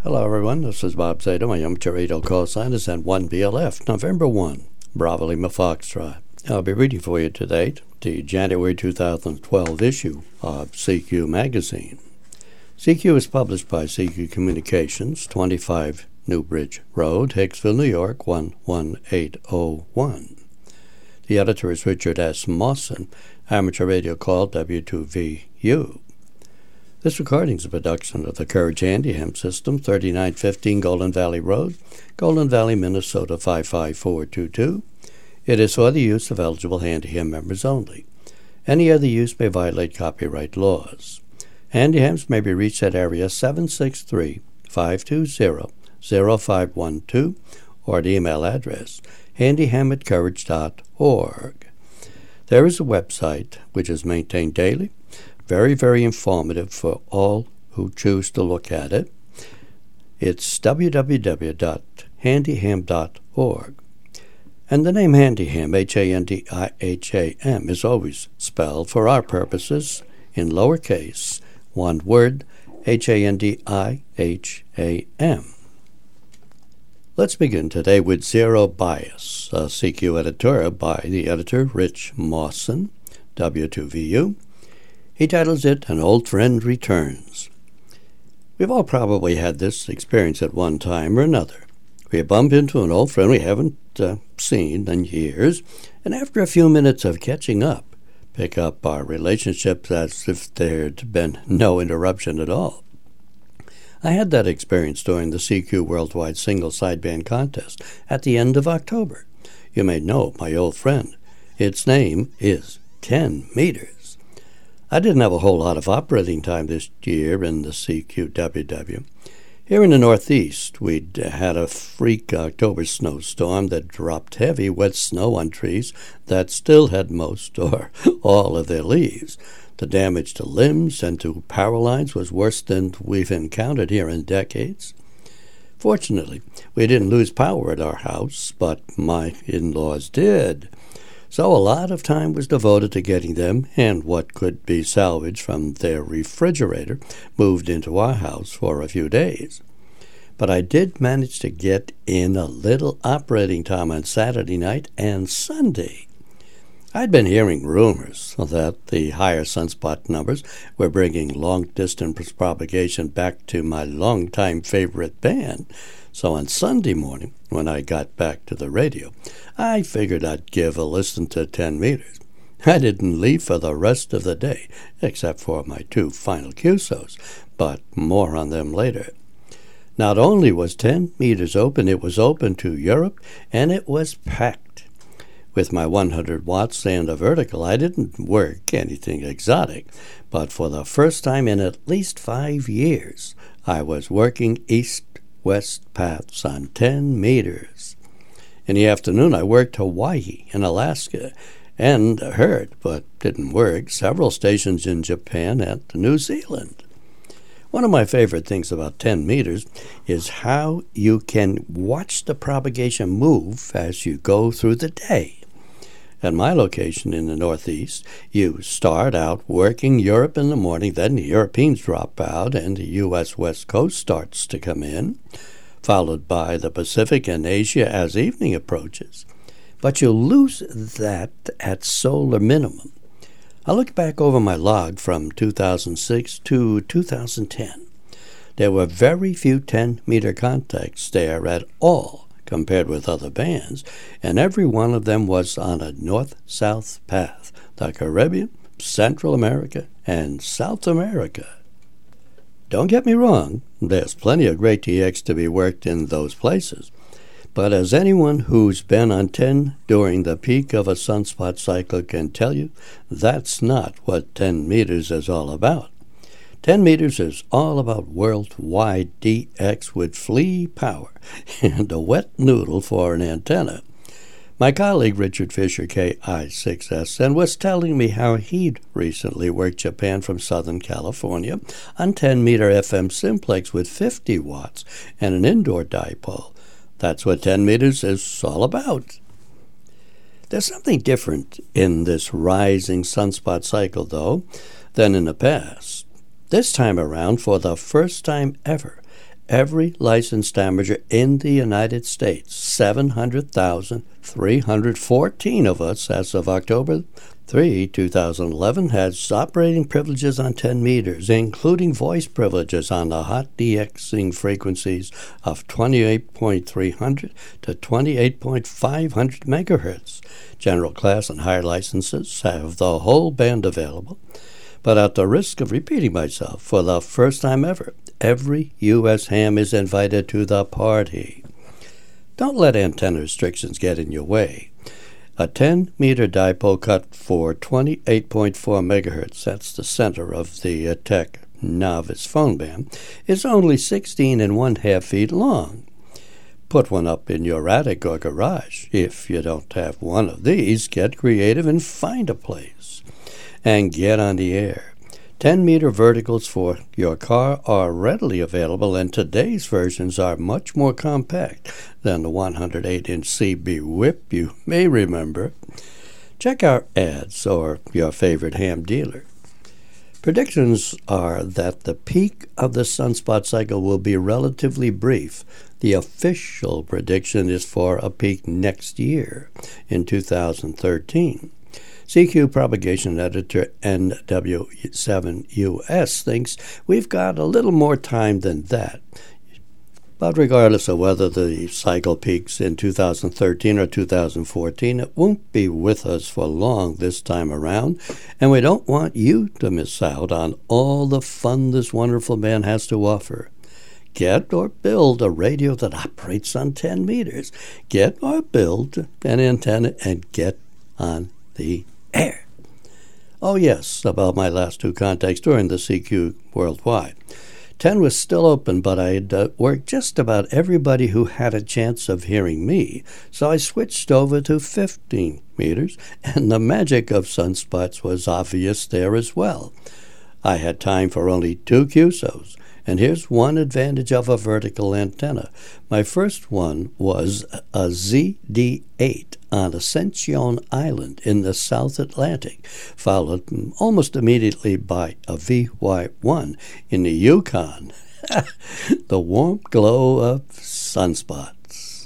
Hello everyone, this is Bob Zeta. My amateur radio call sign is at 1BLF, November 1, Bravo Lima Foxtrot. I'll be reading for you today the January 2012 issue of CQ Magazine. CQ is published by CQ Communications, 25 Newbridge Road, Hicksville, New York, 11801. The editor is Richard S. Mawson, amateur radio call W2VU. This recording is a production of the Courage Handyham System, 3915 Golden Valley Road, Golden Valley, Minnesota 55422. It is for the use of eligible Handyham members only. Any other use may violate copyright laws. Handyhams may be reached at area 763-520-0512 or the email address handyham@courage.org. There is a website which is maintained daily. Very, very informative for all who choose to look at it. It's www.handyham.org. And the name Handyham, Handiham, is always spelled, for our purposes, in lowercase, one word, Handiham. Let's begin today with Zero Bias, a CQ editorial by the editor Rich Mawson, W2VU. He titles it, An Old Friend Returns. We've all probably had this experience at one time or another. We bump into an old friend we haven't seen in years, and after a few minutes of catching up, pick up our relationship as if there'd been no interruption at all. I had that experience during the CQ Worldwide Single Sideband Contest at the end of October. You may know my old friend. Its name is 10 Meters. I didn't have a whole lot of operating time this year in the CQWW. Here in the Northeast, we'd had a freak October snowstorm that dropped heavy, wet snow on trees that still had most or all of their leaves. The damage to limbs and to power lines was worse than we've encountered here in decades. Fortunately, we didn't lose power at our house, but my in-laws did. So a lot of time was devoted to getting them and what could be salvaged from their refrigerator moved into our house for a few days. But I did manage to get in a little operating time on Saturday night and Sunday. I'd been hearing rumors that the higher sunspot numbers were bringing long-distance propagation back to my longtime favorite band. So on Sunday morning, when I got back to the radio, I figured I'd give a listen to 10 Meters. I didn't leave for the rest of the day, except for my two final QSOs, but more on them later. Not only was 10 Meters open, it was open to Europe, and it was packed. With my 100 watts and a vertical, I didn't work anything exotic, but for the first time in at least 5 years, I was working east-west paths on 10 Meters. In the afternoon, I worked Hawaii and Alaska and heard, but didn't work, several stations in Japan and New Zealand. One of my favorite things about 10 Meters is how you can watch the propagation move as you go through the day. At my location in the Northeast, you start out working Europe in the morning, then the Europeans drop out and the U.S. West Coast starts to come in, followed by the Pacific and Asia as evening approaches. But you lose that at solar minimum. I look back over my log from 2006 to 2010. There were very few 10-meter contacts there at all compared with other bands, and every one of them was on a north-south path, the Caribbean, Central America, and South America. Don't get me wrong, there's plenty of great TX to be worked in those places, but as anyone who's been on 10 during the peak of a sunspot cycle can tell you, that's not what 10 Meters is all about. 10 Meters is all about worldwide DX with flea power and a wet noodle for an antenna. My colleague Richard Fisher, KI6SN, was telling me how he'd recently worked Japan from Southern California on 10-meter FM simplex with 50 watts and an indoor dipole. That's what 10 Meters is all about. There's something different in this rising sunspot cycle, though, than in the past. This time around, for the first time ever, every licensed amateur in the United States. 700,314 of us, as of October 3, 2011, has operating privileges on 10 meters, including voice privileges on the hot DXing frequencies of 28.300 to 28.500 megahertz. General class and higher licenses have the whole band available. But at the risk of repeating myself, for the first time ever, every U.S. ham is invited to the party. Don't let antenna restrictions get in your way. A 10-meter dipole cut for 28.4 megahertz, that's the center of the Tech Novice phone band, is only 16.5 feet long. Put one up in your attic or garage. If you don't have one of these, get creative and find a place. And get on the air. 10-meter verticals for your car are readily available, and today's versions are much more compact than the 108-inch CB Whip you may remember. Check our ads or your favorite ham dealer. Predictions are that the peak of the sunspot cycle will be relatively brief. The official prediction is for a peak next year in 2013. CQ propagation editor NW7US thinks we've got a little more time than that. But regardless of whether the cycle peaks in 2013 or 2014, it won't be with us for long this time around, and we don't want you to miss out on all the fun this wonderful band has to offer. Get or build a radio that operates on 10 meters. Get or build an antenna and get on the air. Oh yes, about my last two contacts during the CQ Worldwide. 10 was still open, but I'd worked just about everybody who had a chance of hearing me, so I switched over to 15 meters, and the magic of sunspots was obvious there as well. I had time for only 2 QSOs, and here's one advantage of a vertical antenna. My first one was a ZD8 on Ascension Island in the South Atlantic, followed almost immediately by a VY1 in the Yukon. The warm glow of sunspots.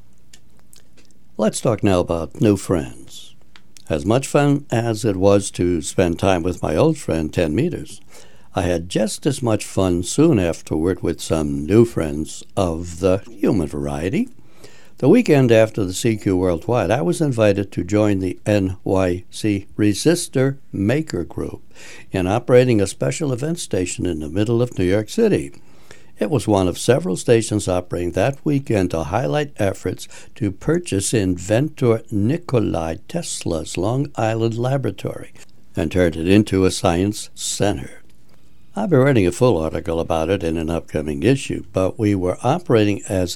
Let's talk now about new friends. As much fun as it was to spend time with my old friend 10 meters, I had just as much fun soon afterward with some new friends of the human variety. The weekend after the CQ Worldwide, I was invited to join the NYC Resistor Maker Group in operating a special event station in the middle of New York City. It was one of several stations operating that weekend to highlight efforts to purchase inventor Nikola Tesla's Long Island laboratory and turn it into a science center. I'll be writing a full article about it in an upcoming issue, but we were operating as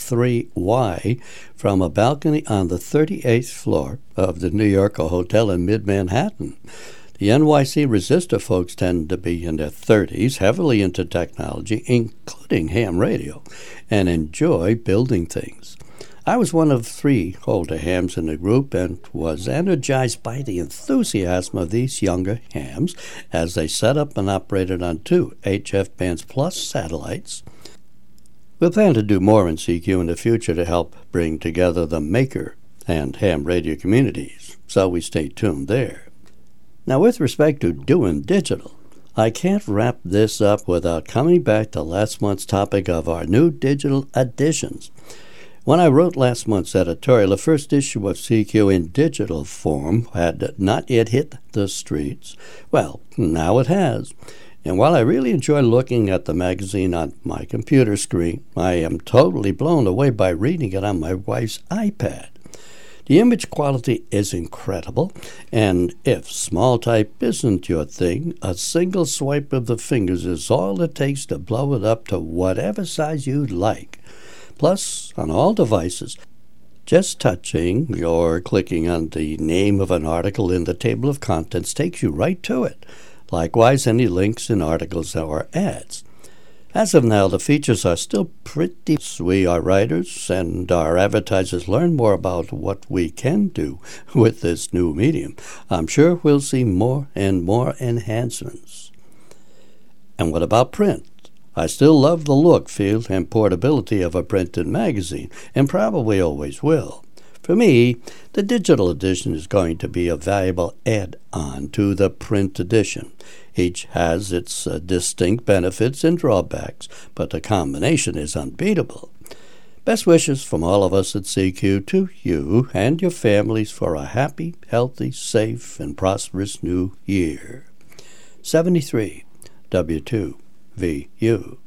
N3Y from a balcony on the 38th floor of the New Yorker Hotel in mid-Manhattan. The NYC Resistor folks tend to be in their 30s, heavily into technology, including ham radio, and enjoy building things. I was one of 3 older hams in the group and was energized by the enthusiasm of these younger hams as they set up and operated on 2 HF Bands Plus satellites. We'll plan to do more in CQ in the future to help bring together the maker and ham radio communities, so we stay tuned there. Now, with respect to doing digital, I can't wrap this up without coming back to last month's topic of our new digital editions. When I wrote last month's editorial, the first issue of CQ in digital form had not yet hit the streets. Well, now it has. And while I really enjoy looking at the magazine on my computer screen, I am totally blown away by reading it on my wife's iPad. The image quality is incredible, and if small type isn't your thing, a single swipe of the fingers is all it takes to blow it up to whatever size you'd like. Plus, on all devices, just touching or clicking on the name of an article in the table of contents takes you right to it. Likewise, any links in articles or ads. As of now, the features are still pretty. We, our writers and our advertisers, learn more about what we can do with this new medium. I'm sure we'll see more and more enhancements. And what about print? I still love the look, feel, and portability of a printed magazine, and probably always will. For me, the digital edition is going to be a valuable add-on to the print edition. Each has its distinct benefits and drawbacks, but the combination is unbeatable. Best wishes from all of us at CQ to you and your families for a happy, healthy, safe, and prosperous new year. 73 W2VU.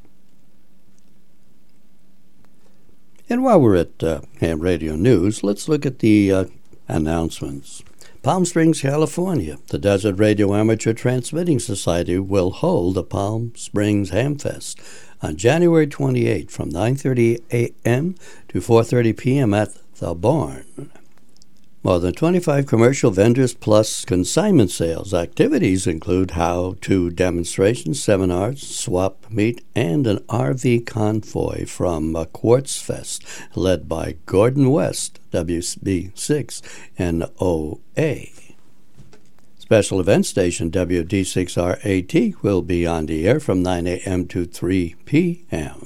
And while we're at Ham Radio News, let's look at the announcements. Palm Springs, California. The Desert Radio Amateur Transmitting Society will hold the Palm Springs Hamfest on January 28 from 9:30 a.m. to 4:30 p.m. at the Barn. More than 25 commercial vendors plus consignment sales. Activities include how-to demonstrations, seminars, swap meet, and an RV convoy from Quartz Fest, led by Gordon West, WB6 and OA. Special event station WD6RAT will be on the air from 9 a.m. to 3 p.m.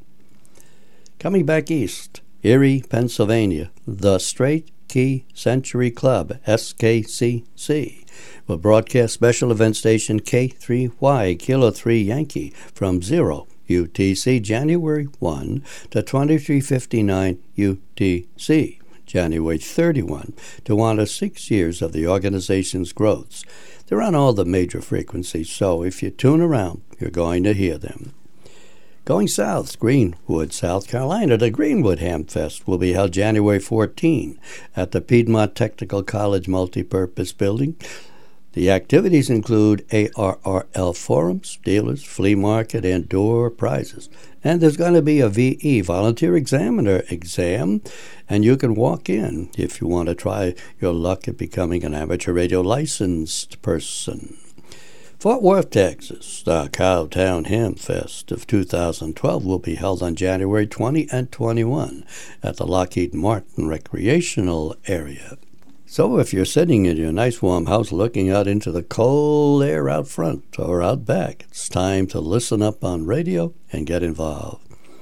Coming back east, Erie, Pennsylvania, the Straight Key Century Club, SKCC, will broadcast special event station K3Y Kilo 3 Yankee from 0 UTC January 1 to 2359 UTC, January 31, to honor 6 years of the organization's growths. They're on all the major frequencies, so if you tune around, you're going to hear them. Going south, Greenwood, South Carolina, the Greenwood Hamfest will be held January 14 at the Piedmont Technical College Multipurpose Building. The activities include ARRL forums, dealers, flea market, and door prizes. And there's going to be a VE, Volunteer Examiner exam, and you can walk in if you want to try your luck at becoming an amateur radio licensed person. Fort Worth, Texas, the Cowtown Hamfest of 2012 will be held on January 20 and 21 at the Lockheed Martin Recreational Area. So if you're sitting in your nice warm house looking out into the cold air out front or out back, it's time to listen up on radio and get involved.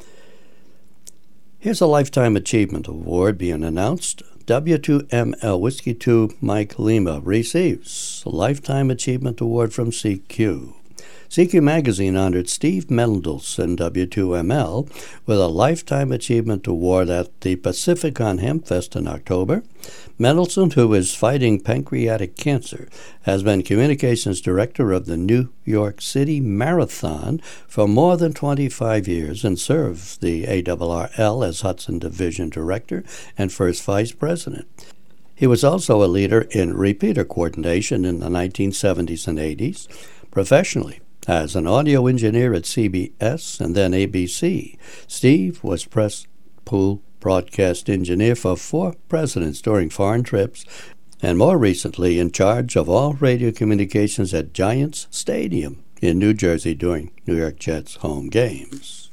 Here's a Lifetime Achievement Award being announced. W2ML Whiskey 2 Mike Lima receives a Lifetime Achievement Award from CQ. CQ Magazine honored Steve Mendelson, W2ML, with a Lifetime Achievement Award at the Pacificon Hamfest in October. Mendelson, who is fighting pancreatic cancer, has been communications director of the New York City Marathon for more than 25 years and served the ARRL as Hudson Division Director and first Vice President. He was also a leader in repeater coordination in the 1970s and 80s. Professionally, as an audio engineer at CBS and then ABC, Steve was press pool broadcast engineer for 4 presidents during foreign trips, and more recently in charge of all radio communications at Giants Stadium in New Jersey during New York Jets home games.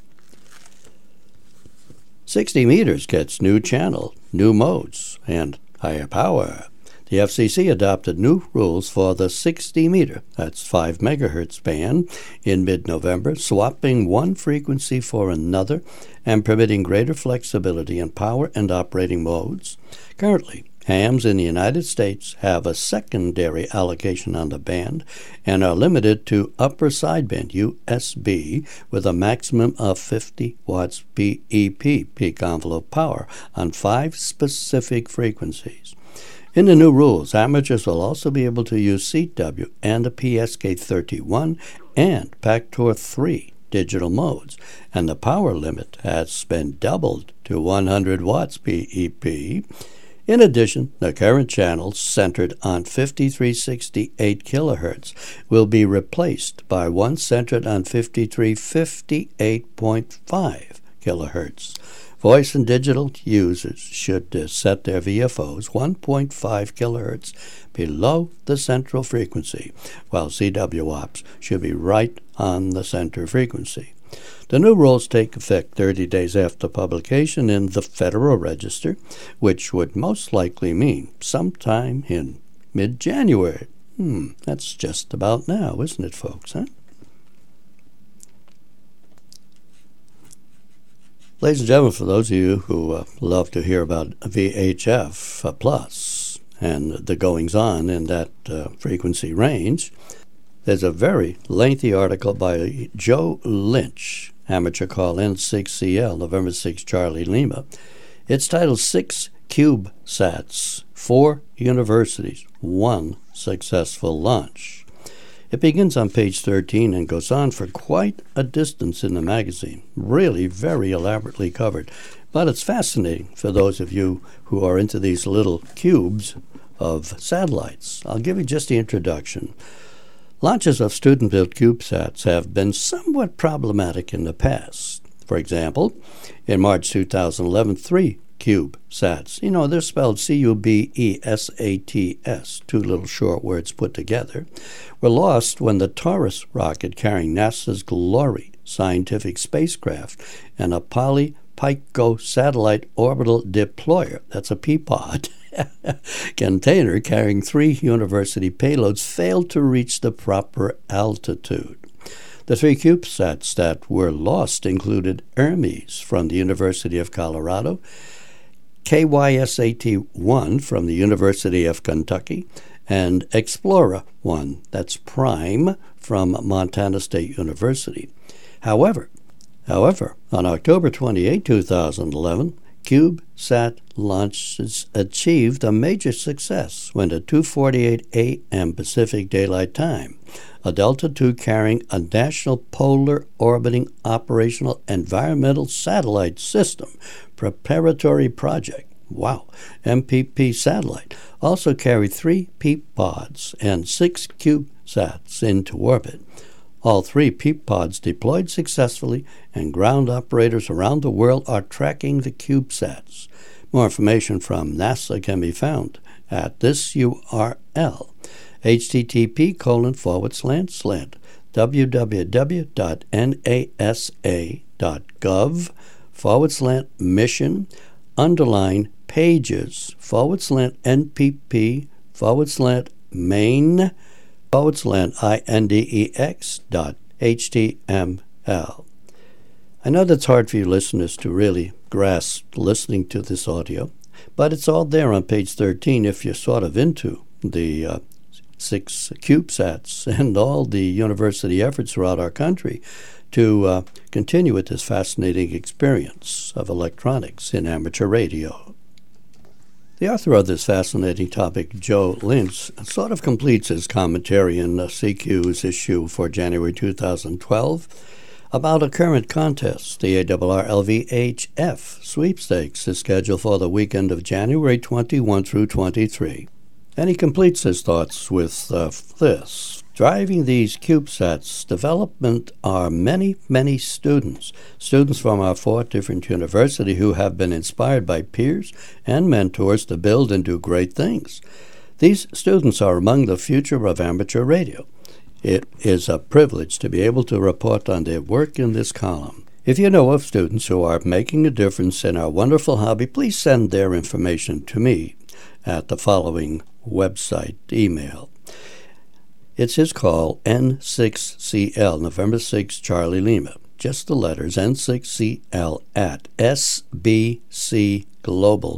60 meters gets new channel, new modes, and higher power. The FCC adopted new rules for the 60-meter, that's 5 megahertz band, in mid-November, swapping one frequency for another and permitting greater flexibility in power and operating modes. Currently, hams in the United States have a secondary allocation on the band and are limited to upper sideband USB with a maximum of 50 watts PEP, peak envelope power, on 5 specific frequencies. In the new rules, amateurs will also be able to use CW and the PSK31 and PACTOR 3 digital modes, and the power limit has been doubled to 100 watts PEP. In addition, the current channels centered on 5368 kilohertz will be replaced by one centered on 5358.5 kilohertz. Voice and digital users should set their VFOs 1.5 kilohertz below the central frequency, while CW ops should be right on the center frequency. The new rules take effect 30 days after publication in the Federal Register, which would most likely mean sometime in mid-January. That's just about now, isn't it, folks, huh? Ladies and gentlemen, for those of you who love to hear about VHF Plus and the goings-on in that frequency range, there's a very lengthy article by Joe Lynch, amateur call N6CL, November 6, Charlie Lima. It's titled 6 CubeSats, 4 universities, 1 successful launch. It begins on page 13 and goes on for quite a distance in the magazine, really very elaborately covered. But it's fascinating for those of you who are into these little cubes of satellites. I'll give you just the introduction. Launches of student-built CubeSats have been somewhat problematic in the past. For example, in March 2011, 3 CubeSats, they're spelled CUBESATS, 2 little short words put together, were lost when the Taurus rocket carrying NASA's Glory scientific spacecraft and a Polypico satellite orbital deployer, that's a Peapod, container carrying 3 university payloads failed to reach the proper altitude. The 3 CubeSats that were lost included Hermes from the University of Colorado, KYSAT-1 from the University of Kentucky, and Explorer-1, that's Prime, from Montana State University. However, on October 28, 2011, CubeSat launches achieved a major success when at 2:48 a.m. Pacific Daylight Time, a Delta II carrying a National Polar Orbiting Operational Environmental Satellite System preparatory project, MPP satellite, also carried 3 Peapods and 6 CubeSats into orbit. All 3 Peapods deployed successfully, and ground operators around the world are tracking the CubeSats. More information from NASA can be found at this URL, http://www.nasa.gov/mission_pages/NPP/index.html. I know that's hard for you listeners to really grasp listening to this audio, but it's all there on page 13 if you're sort of into the 6 CubeSats and all the university efforts throughout our country to continue with this fascinating experience of electronics in amateur radio. The author of this fascinating topic, Joe Lynch, sort of completes his commentary in CQ's issue for January 2012 about a current contest. The ARRL VHF sweepstakes is scheduled for the weekend of January 21 through 23. And he completes his thoughts with this. Driving these CubeSats development are many, many students from our 4 different universities who have been inspired by peers and mentors to build and do great things. These students are among the future of amateur radio. It is a privilege to be able to report on their work in this column. If you know of students who are making a difference in our wonderful hobby, please send their information to me at the following website email. It's his call, N6CL, November 6, Charlie Lima. Just the letters, N6CL at SBCglobal,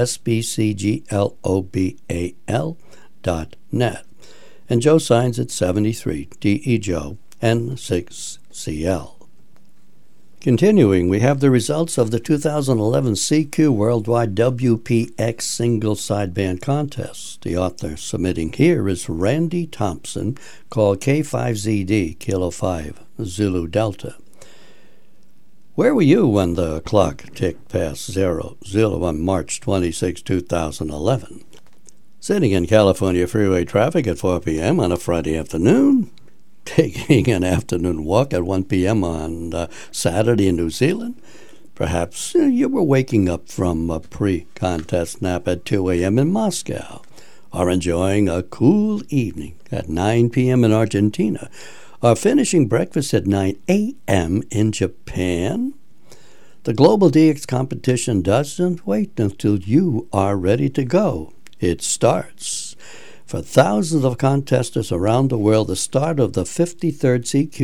SBCglobal.net. And Joe signs at 73, DE Joe, N6CL. Continuing, we have the results of the 2011 CQ Worldwide WPX Single Sideband Contest. The author submitting here is Randy Thompson, called K5ZD, Kilo 5, Zulu Delta. Where were you when the clock ticked past 00 on March 26, 2011? Sitting in California freeway traffic at 4 p.m. on a Friday afternoon? Taking an afternoon walk at 1 p.m. on Saturday in New Zealand? Perhaps you were waking up from a pre-contest nap at 2 a.m. in Moscow, or enjoying a cool evening at 9 p.m. in Argentina, or finishing breakfast at 9 a.m. in Japan. The Global DX competition doesn't wait until you are ready to go. It starts. For thousands of contestants around the world, the start of the 53rd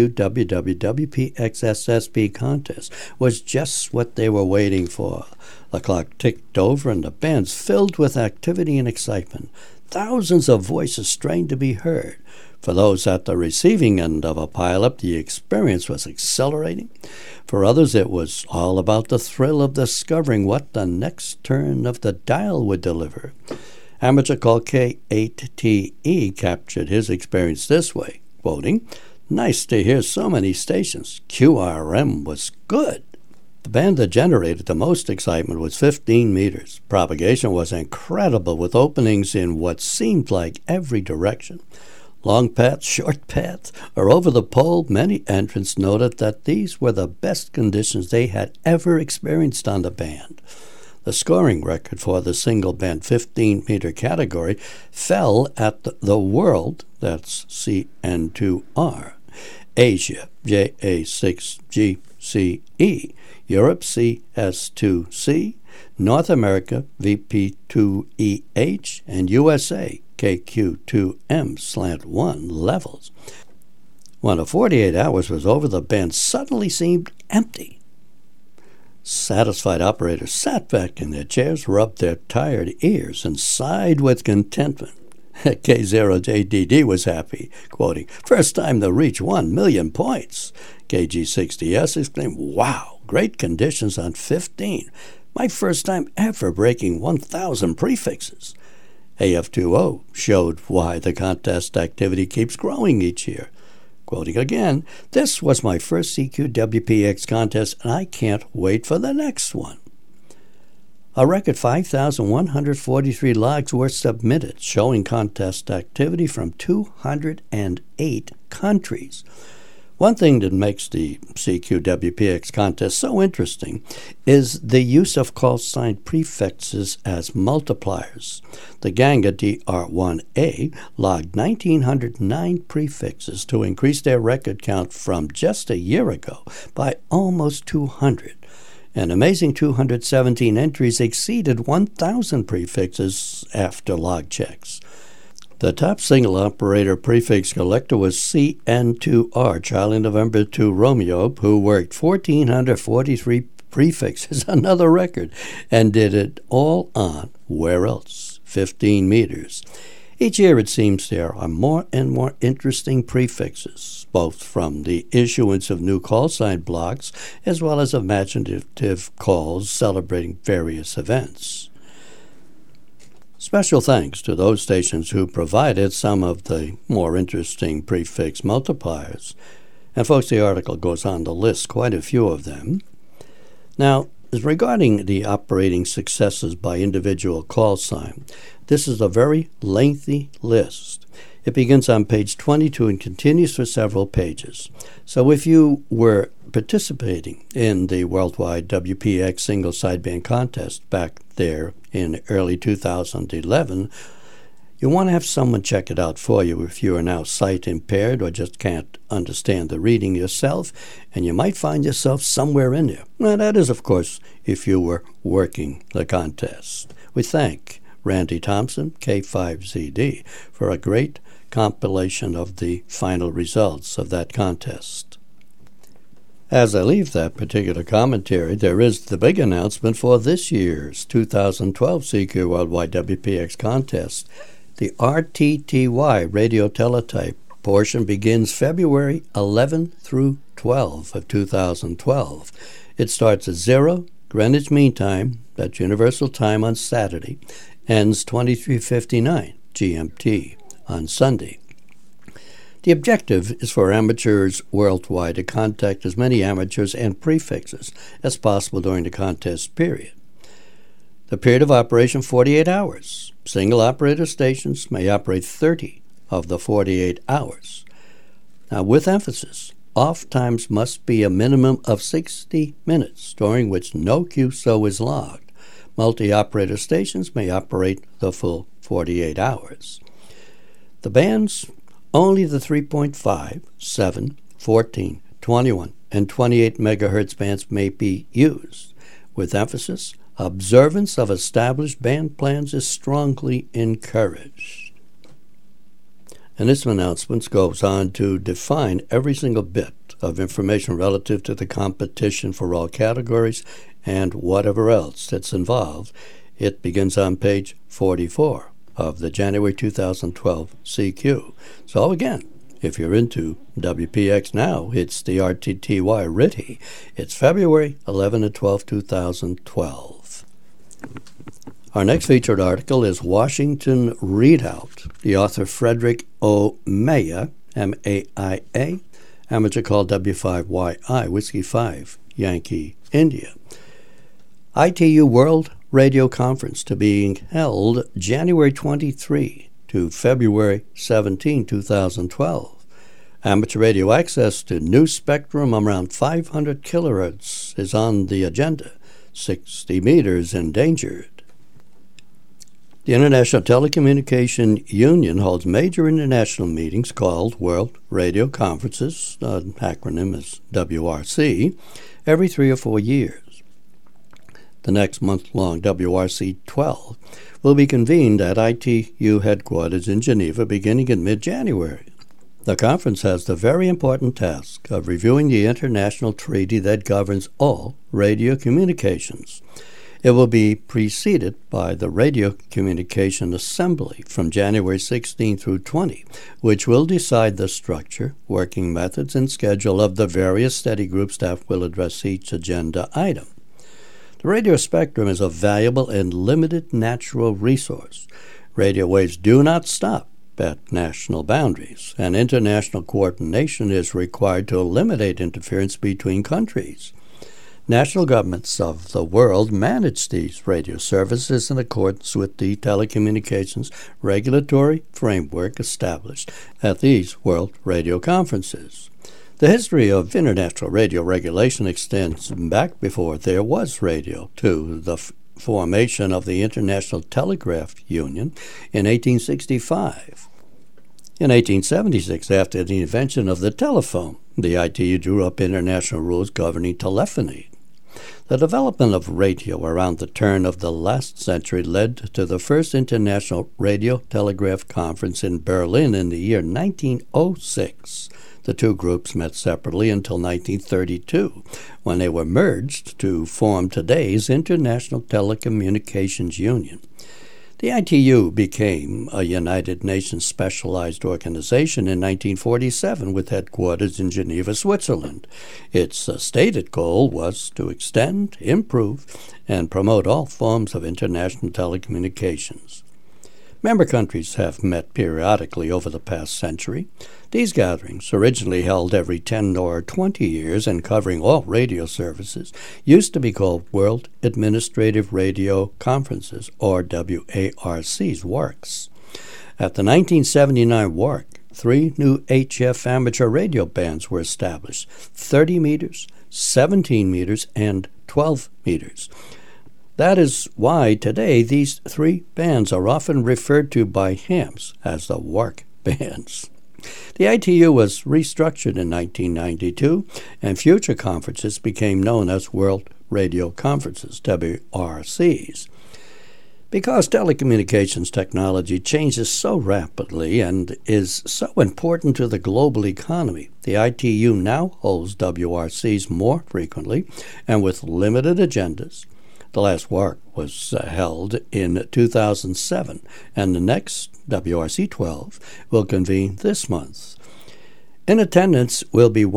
CQWWWPXSSB contest was just what they were waiting for. The clock ticked over and the bands filled with activity and excitement. Thousands of voices strained to be heard. For those at the receiving end of a pileup, the experience was exhilarating. For others, it was all about the thrill of discovering what the next turn of the dial would deliver. Amateur call K8TE captured his experience this way, quoting, "Nice to hear so many stations. QRM was good." The band that generated the most excitement was 15 meters. Propagation was incredible, with openings in what seemed like every direction. Long paths, short paths, or over the pole, many entrants noted that these were the best conditions they had ever experienced on the band. The scoring record for the single band 15-meter category fell at the World, that's CN2R, Asia, JA6GCE, Europe, CS2C, North America, VP2EH, and USA, KQ2M/1 levels. When the 48 hours was over, the band suddenly seemed empty. Satisfied operators sat back in their chairs, rubbed their tired ears, and sighed with contentment. K0JDD was happy, quoting, "First time to reach 1 million points." KG60S exclaimed, "Wow, great conditions on 15. My first time ever breaking 1,000 prefixes." AF20 showed why the contest activity keeps growing each year. Quoting again, "This was my first CQWPX contest, and I can't wait for the next one." A record 5,143 logs were submitted, showing contest activity from 208 countries. One thing that makes the CQWPX contest so interesting is the use of call sign prefixes as multipliers. The gang at DR1A logged 1,909 prefixes to increase their record count from just a year ago by almost 200. An amazing 217 entries exceeded 1,000 prefixes after log checks. The top single operator prefix collector was CN2R, Charlie November 2 Romeo, who worked 1,443 prefixes, another record, and did it all on, where else, 15 meters. Each year it seems there are more and more interesting prefixes, both from the issuance of new call sign blocks as well as imaginative calls celebrating various events. Special thanks to those stations who provided some of the more interesting prefix multipliers. And folks, the article goes on to list quite a few of them. Now, regarding the operating successes by individual call sign, this is a very lengthy list. It begins on page 22 and continues for several pages. So if you were participating in the worldwide WPX single sideband contest back there in early 2011, you want to have someone check it out for you if you are now sight impaired or just can't understand the reading yourself, and you might find yourself somewhere in there. Now, that is, of course, if you were working the contest. We thank Randy Thompson, K5ZD, for a great compilation of the final results of that contest. As I leave that particular commentary, there is the big announcement for this year's 2012 CQ Worldwide WPX contest. The RTTY radio teletype portion begins February 11 through 12 of 2012. It starts at 0 Greenwich Mean Time, that's Universal Time, on Saturday, ends 23:59 GMT on Sunday. The objective is for amateurs worldwide to contact as many amateurs and prefixes as possible during the contest period. The period of operation, 48 hours. Single operator stations may operate 30 of the 48 hours. Now, with emphasis, off times must be a minimum of 60 minutes, during which no QSO is logged. Multi-operator stations may operate the full 48 hours. The bands, only the 3.5, 7, 14, 21, and 28 megahertz bands may be used. With emphasis, observance of established band plans is strongly encouraged. And this announcement goes on to define every single bit of information relative to the competition for all categories and whatever else that's involved. It begins on page 44 of the January 2012 CQ. So again, if you're into WPX now, it's the RTTY RTTY. It's February 11 and 12, 2012. Our next featured article is Washington Readout. The author Frederick O. Maia, M-A-I-A, amateur call W5YI, Whiskey 5, Yankee, India. ITU World Radio Conference to be held January 23 to February 17, 2012. Amateur radio access to new spectrum around 500 kilohertz is on the agenda. 60 meters endangered. The International Telecommunication Union holds major international meetings called World Radio Conferences, an acronym is WRC, every 3 or 4 years. The next month-long WRC 12 will be convened at ITU headquarters in Geneva beginning in mid-January. The conference has the very important task of reviewing the international treaty that governs all radio communications. It will be preceded by the Radio Communication Assembly from January 16 through 20, which will decide the structure, working methods, and schedule of the various study groups that will address each agenda item. The radio spectrum is a valuable and limited natural resource. Radio waves do not stop at national boundaries, and international coordination is required to eliminate interference between countries. National governments of the world manage these radio services in accordance with the telecommunications regulatory framework established at these World Radio Conferences. The history of international radio regulation extends back before there was radio to the formation of the International Telegraph Union in 1865. In 1876, after the invention of the telephone, the ITU drew up international rules governing telephony. The development of radio around the turn of the last century led to the first International Radio Telegraph Conference in Berlin in the year 1906. The two groups met separately until 1932, when they were merged to form today's International Telecommunications Union. The ITU became a United Nations specialized organization in 1947 with headquarters in Geneva, Switzerland. Its stated goal was to extend, improve, and promote all forms of international telecommunications. Member countries have met periodically over the past century. These gatherings, originally held every 10 or 20 years and covering all radio services, used to be called World Administrative Radio Conferences, or WARC's, WARCs. At the 1979 WARC, 3 new HF amateur radio bands were established, 30 meters, 17 meters, and 12 meters. That is why today these 3 bands are often referred to by hams as the WARC bands. The ITU was restructured in 1992, and future conferences became known as World Radio Conferences, WRCs. Because telecommunications technology changes so rapidly and is so important to the global economy, the ITU now holds WRCs more frequently and with limited agendas. The last WARC was held in 2007, and the next, WRC 12, will convene this month. In attendance will be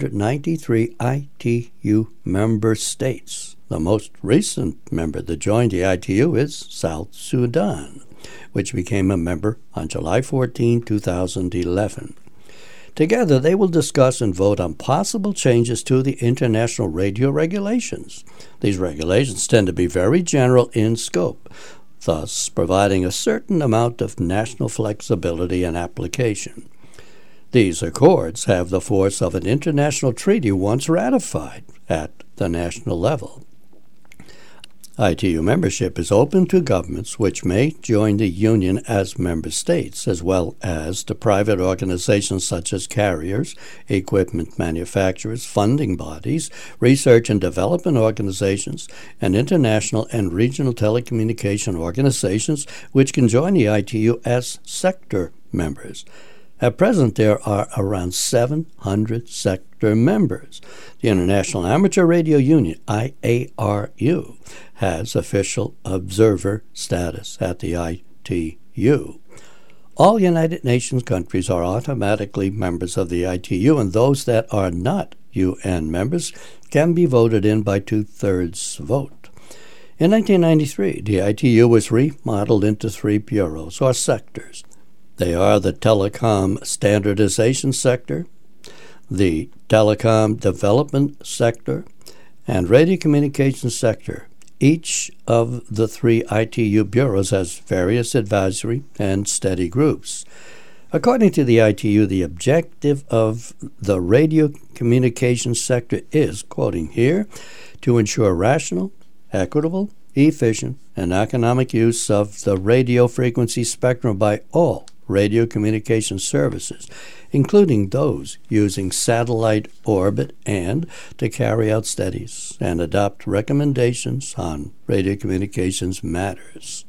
193 ITU member states. The most recent member that joined the ITU is South Sudan, which became a member on July 14, 2011. Together, they will discuss and vote on possible changes to the international radio regulations. These regulations tend to be very general in scope, thus providing a certain amount of national flexibility and application. These accords have the force of an international treaty once ratified at the national level. ITU membership is open to governments which may join the Union as member states, as well as to private organizations such as carriers, equipment manufacturers, funding bodies, research and development organizations, and international and regional telecommunication organizations which can join the ITU as sector members. At present, there are around 700 sector members. The International Amateur Radio Union, IARU, has official observer status at the ITU. All United Nations countries are automatically members of the ITU, and those that are not UN members can be voted in by 2/3 vote. In 1993, the ITU was remodeled into 3 bureaus or sectors. They are the Telecom Standardization Sector, the Telecom Development Sector, and Radio Communications Sector. Each of the 3 ITU bureaus has various advisory and study groups. According to the ITU, the objective of the radio communications sector is, quoting here, to ensure rational, equitable, efficient, and economic use of the radio frequency spectrum by all radio communication services, including those using satellite orbit, and to carry out studies and adopt recommendations on radio communications matters.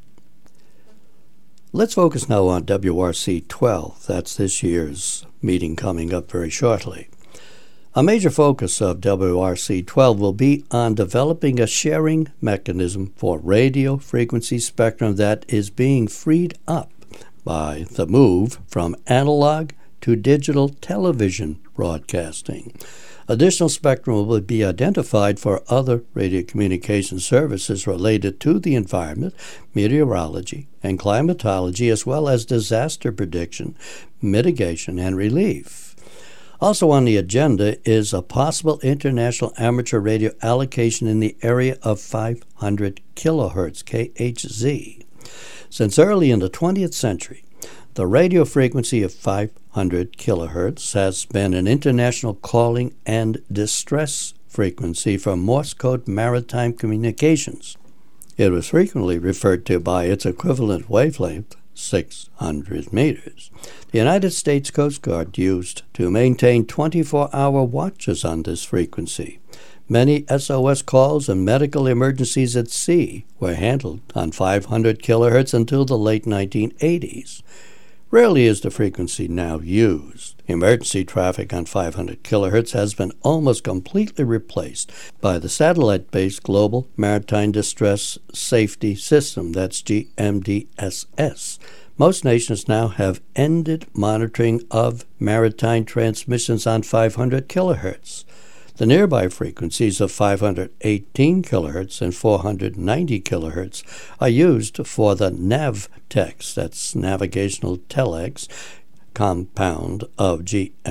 Let's focus now on WRC 12. That's this year's meeting coming up very shortly. A major focus of WRC 12 will be on developing a sharing mechanism for radio frequency spectrum that is being freed up by the move from analog to digital television broadcasting. Additional spectrum will be identified for other radio communication services related to the environment, meteorology, and climatology, as well as disaster prediction, mitigation, and relief. Also on the agenda is a possible international amateur radio allocation in the area of 500 kilohertz, KHZ. Since early in the 20th century, the radio frequency of 500 kilohertz has been an international calling and distress frequency for Morse code maritime communications. It was frequently referred to by its equivalent wavelength, 600 meters. The United States Coast Guard used to maintain 24-hour watches on this frequency. Many SOS calls and medical emergencies at sea were handled on 500 kilohertz until the late 1980s. Rarely is the frequency now used. Emergency traffic on 500 kilohertz has been almost completely replaced by the satellite-based Global Maritime Distress Safety System, that's GMDSS. Most nations now have ended monitoring of maritime transmissions on 500 kilohertz. The nearby frequencies of 518 kilohertz and 490 kilohertz are used for the NAVTEX, that's Navigational Telex, compound of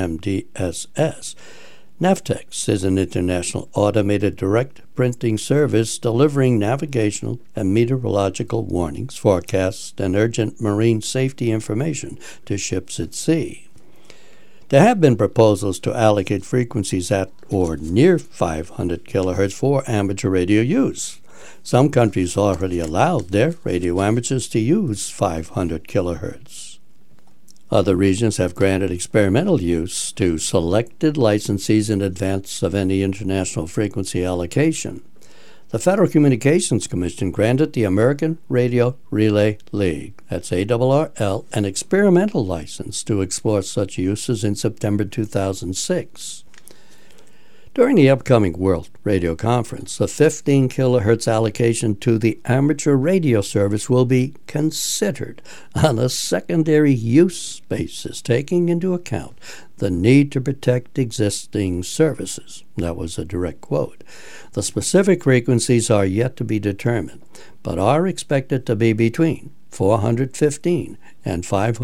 GMDSS. NAVTEX is an international automated direct printing service delivering navigational and meteorological warnings, forecasts, and urgent marine safety information to ships at sea. There have been proposals to allocate frequencies at or near 500 kilohertz for amateur radio use. Some countries already allowed their radio amateurs to use 500 kilohertz. Other regions have granted experimental use to selected licensees in advance of any international frequency allocation. The Federal Communications Commission granted the American Radio Relay League, that's ARRL, an experimental license to explore such uses in September 2006. During the upcoming World Radio Conference, the 15 kilohertz allocation to the amateur radio service will be considered on a secondary use basis, taking into account the need to protect existing services. That was a direct quote. The specific frequencies are yet to be determined, but are expected to be between 415 and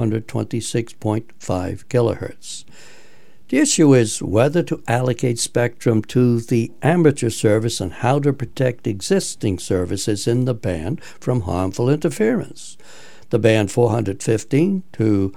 526.5 kilohertz. The issue is whether to allocate spectrum to the amateur service and how to protect existing services in the band from harmful interference. The band 415 to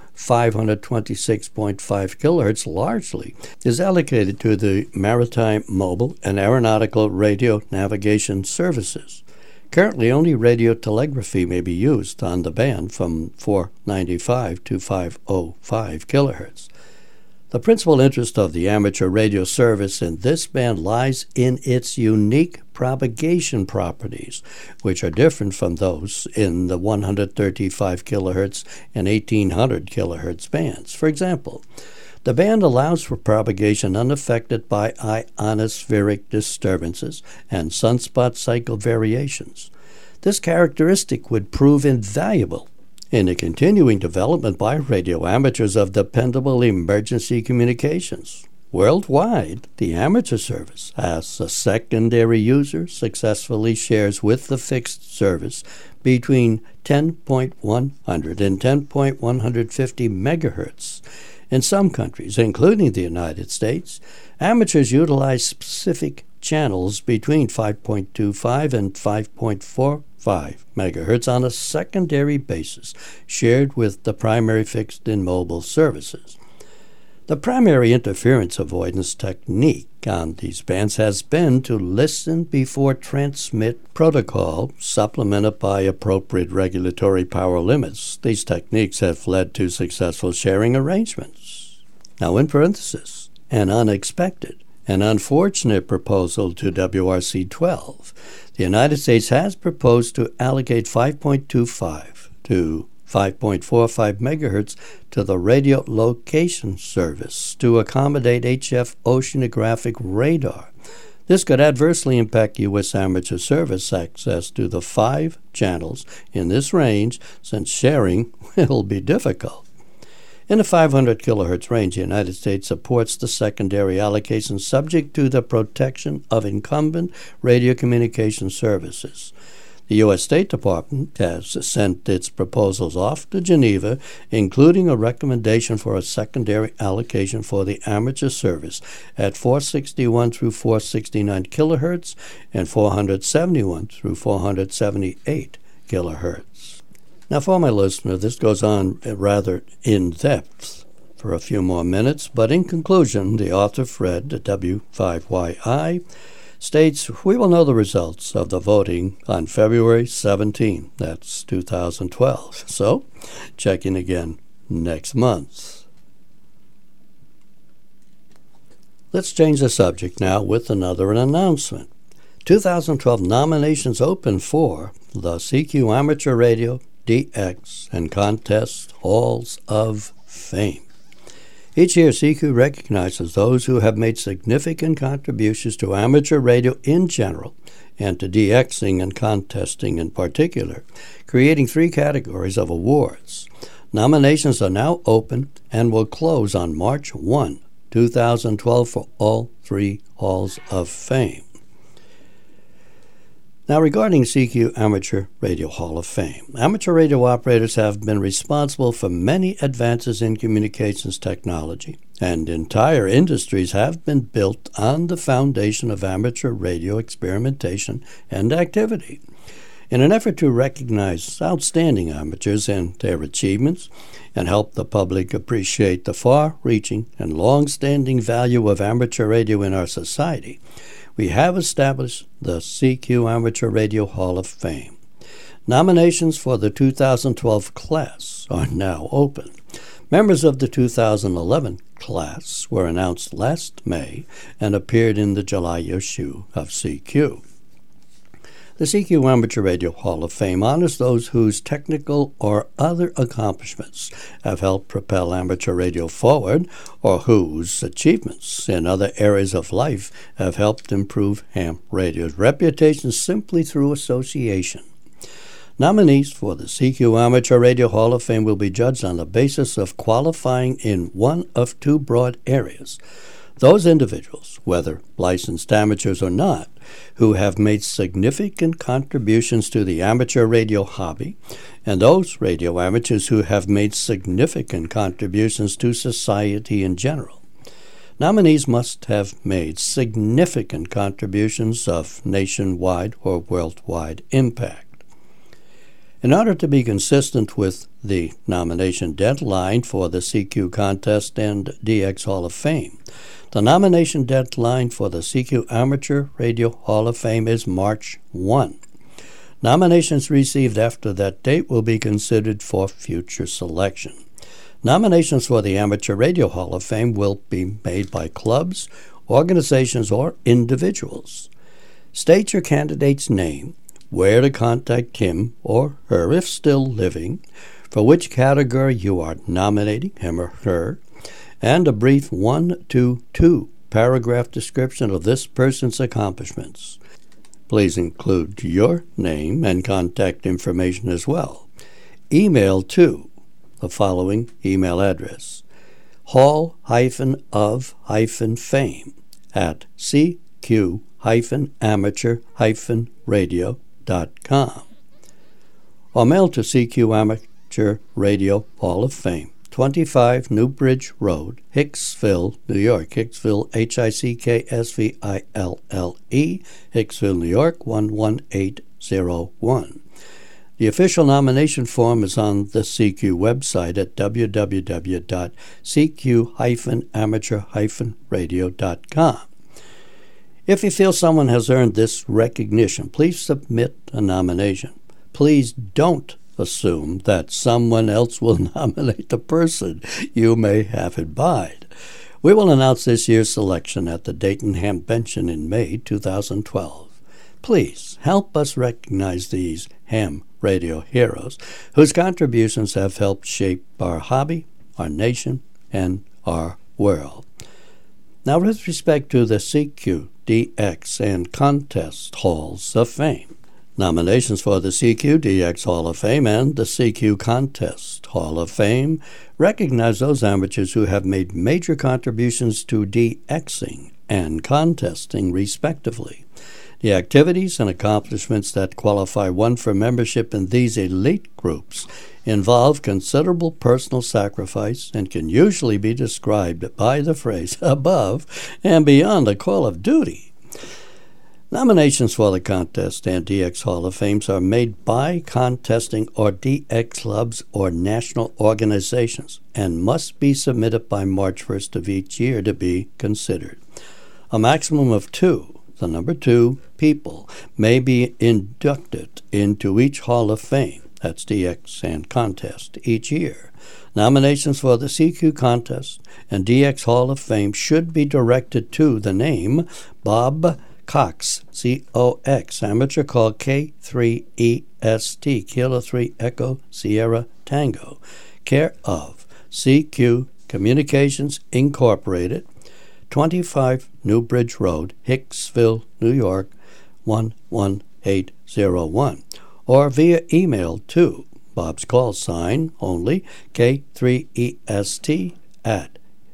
526.5 kilohertz largely is allocated to the maritime, mobile, and aeronautical radio navigation services. Currently, only radio telegraphy may be used on the band from 495 to 505 kilohertz. The principal interest of the amateur radio service in this band lies in its unique propagation properties, which are different from those in the 135 kHz and 1800 kHz bands. For example, the band allows for propagation unaffected by ionospheric disturbances and sunspot cycle variations. This characteristic would prove invaluable in the continuing development by radio amateurs of dependable emergency communications. Worldwide, the amateur service, as a secondary user, successfully shares with the fixed service between 10.100 and 10.150 megahertz. In some countries, including the United States, amateurs utilize specific channels between 5.25 and 5.45 megahertz on a secondary basis, shared with the primary fixed and mobile services. The primary interference avoidance technique on these bands has been to listen before transmit protocol, supplemented by appropriate regulatory power limits. These techniques have led to successful sharing arrangements. Now, in parenthesis, an unexpected and unfortunate proposal to WRC-12. The United States has proposed to allocate 5.25 to 5.45 megahertz to the radio location service to accommodate HF oceanographic radar. This could adversely impact U.S. amateur service access to the 5 channels in this range, since sharing will be difficult. In the 500 kilohertz range, the United States supports the secondary allocation subject to the protection of incumbent radio communication services. The U.S. State Department has sent its proposals off to Geneva, including a recommendation for a secondary allocation for the amateur service at 461 through 469 kilohertz and 471 through 478 kilohertz. Now, for my listener, this goes on rather in depth for a few more minutes, but in conclusion, the author, Fred W5YI, states, we will know the results of the voting on February 17, that's 2012. So, checking again next month. Let's change the subject now with another announcement. 2012 nominations open for the CQ Amateur Radio DX and Contest Halls of Fame. Each year, CQ recognizes those who have made significant contributions to amateur radio in general and to DXing and contesting in particular, creating 3 categories of awards. Nominations are now open and will close on March 1, 2012 for all 3 Halls of Fame. Now, regarding CQ Amateur Radio Hall of Fame, amateur radio operators have been responsible for many advances in communications technology, and entire industries have been built on the foundation of amateur radio experimentation and activity. In an effort to recognize outstanding amateurs and their achievements and help the public appreciate the far-reaching and long-standing value of amateur radio in our society, we have established the CQ Amateur Radio Hall of Fame. Nominations for the 2012 class are now open. Members of the 2011 class were announced last May and appeared in the July issue of CQ. The CQ Amateur Radio Hall of Fame honors those whose technical or other accomplishments have helped propel amateur radio forward, or whose achievements in other areas of life have helped improve ham radio's reputation simply through association. Nominees for the CQ Amateur Radio Hall of Fame will be judged on the basis of qualifying in one of 2 broad areas. Those individuals, whether licensed amateurs or not, who have made significant contributions to the amateur radio hobby, and those radio amateurs who have made significant contributions to society in general. Nominees must have made significant contributions of nationwide or worldwide impact. In order to be consistent with the nomination deadline for the CQ Contest and DX Hall of Fame, the nomination deadline for the CQ Amateur Radio Hall of Fame is March 1. Nominations received after that date will be considered for future selection. Nominations for the Amateur Radio Hall of Fame will be made by clubs, organizations, or individuals. State your candidate's name, where to contact him or her if still living, for which category you are nominating him or her, and a brief 1 to 2 paragraph description of this person's accomplishments. Please include your name and contact information as well. Email to the following email address: hall-of-fame at cq-amateur-radio.com, or mail to CQ Amateur Radio Hall of Fame, 25 New Bridge Road, Hicksville, New York. Hicksville, Hicksville, Hicksville, New York, 11801. The official nomination form is on the CQ website at www.cq-amateur-radio.com. If you feel someone has earned this recognition, please submit a nomination. Please don't assume that someone else will nominate the person you may have in mind. We will announce this year's selection at the Dayton Hamvention in May 2012. Please help us recognize these ham radio heroes whose contributions have helped shape our hobby, our nation, and our world. Now, with respect to the CQ, DX, and Contest Halls of Fame, nominations for the CQ DX Hall of Fame and the CQ Contest Hall of Fame recognize those amateurs who have made major contributions to DXing and contesting, respectively. The activities and accomplishments that qualify one for membership in these elite groups involve considerable personal sacrifice and can usually be described by the phrase above and beyond the call of duty. Nominations for the Contest and DX Hall of Fames are made by contesting or DX clubs or national organizations and must be submitted by March 1st of each year to be considered. A maximum of 2, the number 2, people may be inducted into each Hall of Fame, that's DX and Contest, each year. Nominations for the CQ Contest and DX Hall of Fame should be directed to the name Bob Cox, C-O-X, amateur call K3EST, Kilo 3 Echo Sierra Tango, care of CQ Communications Incorporated, 25 New Bridge Road, Hicksville, New York, 11801, or via email to Bob's call sign only, K3EST at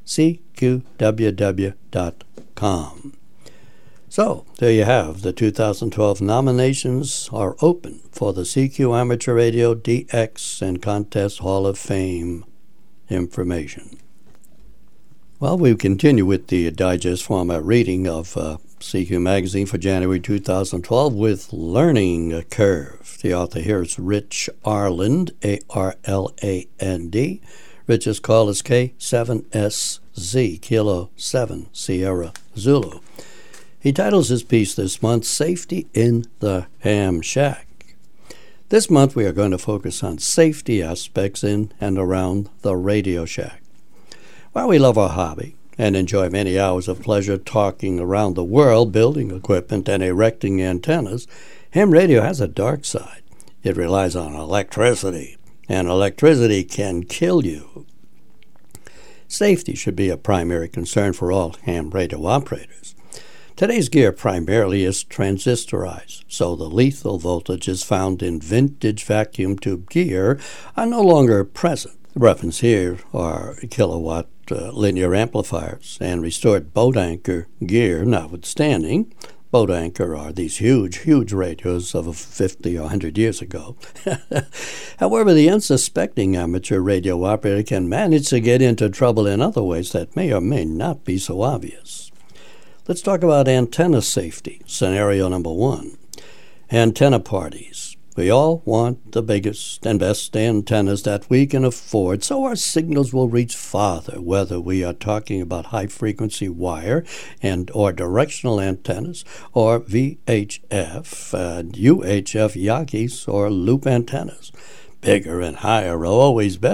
cqww.com. So, there you have the 2012 nominations are open for the CQ Amateur Radio DX and Contest Hall of Fame information. Well, we continue with the digest format reading of CQ Magazine for January 2012 with Learning Curve. The author here is Rich Arland, A-R-L-A-N-D. Rich's call is K7SZ, Kilo 7 Sierra Zulu. He titles his piece this month, Safety in the Ham Shack. This month we are going to focus on safety aspects in and around the Radio Shack. While we love our hobby and enjoy many hours of pleasure talking around the world, building equipment and erecting antennas, ham radio has a dark side. It relies on electricity, and electricity can kill you. Safety should be a primary concern for all ham radio operators. Today's gear primarily is transistorized, so the lethal voltages found in vintage vacuum tube gear are no longer present. The reference here are kilowatt linear amplifiers and restored boat anchor gear notwithstanding. Boat anchor are these huge radios of 50 or 100 years ago. However, the unsuspecting amateur radio operator can manage to get into trouble in other ways that may or may not be so obvious. Let's talk about antenna safety. Scenario number 1. Antenna parties. We all want the biggest and best antennas that we can afford so our signals will reach farther, whether we are talking about high-frequency wire and or directional antennas or VHF and UHF Yakis or loop antennas. Bigger and higher are always better.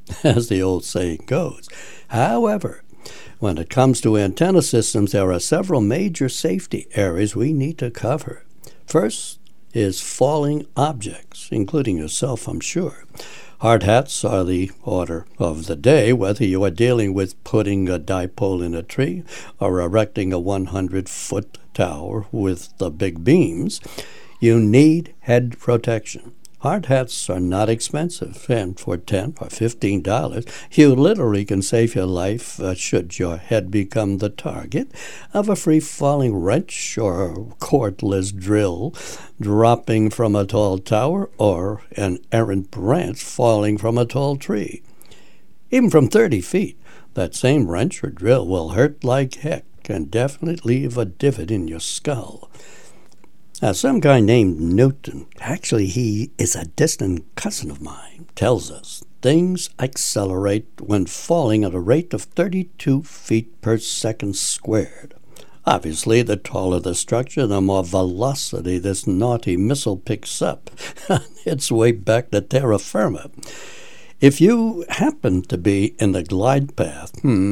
as the old saying goes. However, when it comes to antenna systems, there are several major safety areas we need to cover. First is falling objects, including yourself, I'm sure. Hard hats are the order of the day, whether you are dealing with putting a dipole in a tree or erecting a 100-foot tower with the big beams. You need head protection. Hard hats are not expensive, and for $10 or $15, you literally can save your life should your head become the target of a free-falling wrench or cordless drill dropping from a tall tower or an errant branch falling from a tall tree. Even from 30 feet, that same wrench or drill will hurt like heck and definitely leave a divot in your skull. Now, some guy named Newton, actually he is a distant cousin of mine, tells us things accelerate when falling at a rate of 32 feet per second squared. Obviously, the taller the structure, the more velocity this naughty missile picks up on its way back to terra firma. If you happen to be in the glide path,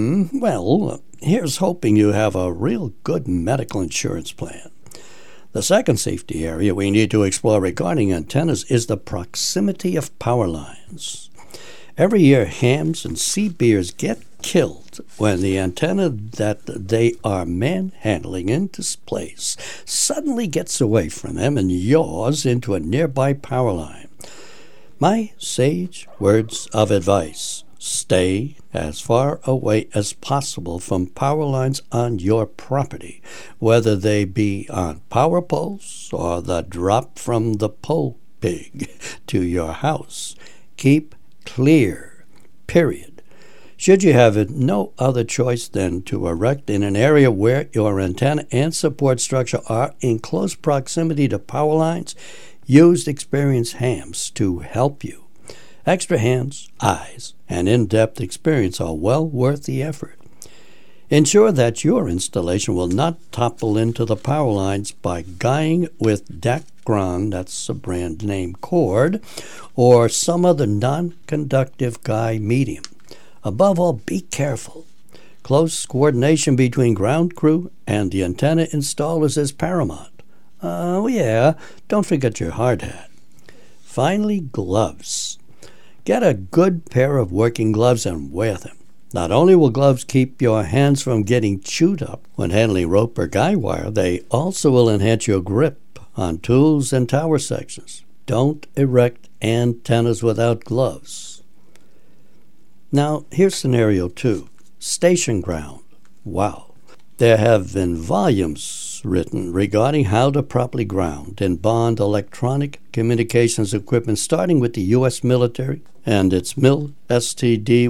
well, here's hoping you have a real good medical insurance plan. The second safety area we need to explore regarding antennas is the proximity of power lines. Every year, hams and sea bears get killed when the antenna that they are manhandling into place suddenly gets away from them and yaws into a nearby power line. My sage words of advice: stay as far away as possible from power lines on your property, whether they be on power poles or the drop from the pole pig to your house. Keep clear, period. Should you have no other choice than to erect in an area where your antenna and support structure are in close proximity to power lines, use experienced hams to help you. Extra hands, eyes, and in-depth experience are well worth the effort. Ensure that your installation will not topple into the power lines by guying with Dacron, that's a brand name cord, or some other non-conductive guy medium. Above all, be careful. Close coordination between ground crew and the antenna installers is paramount. Don't forget your hard hat. Finally, gloves. Get a good pair of working gloves and wear them. Not only will gloves keep your hands from getting chewed up when handling rope or guy wire, they also will enhance your grip on tools and tower sections. Don't erect antennas without gloves. Now, here's scenario 2. Station ground. Wow. There have been volumes written regarding how to properly ground and bond electronic communications equipment, starting with the U.S. military and its MIL STD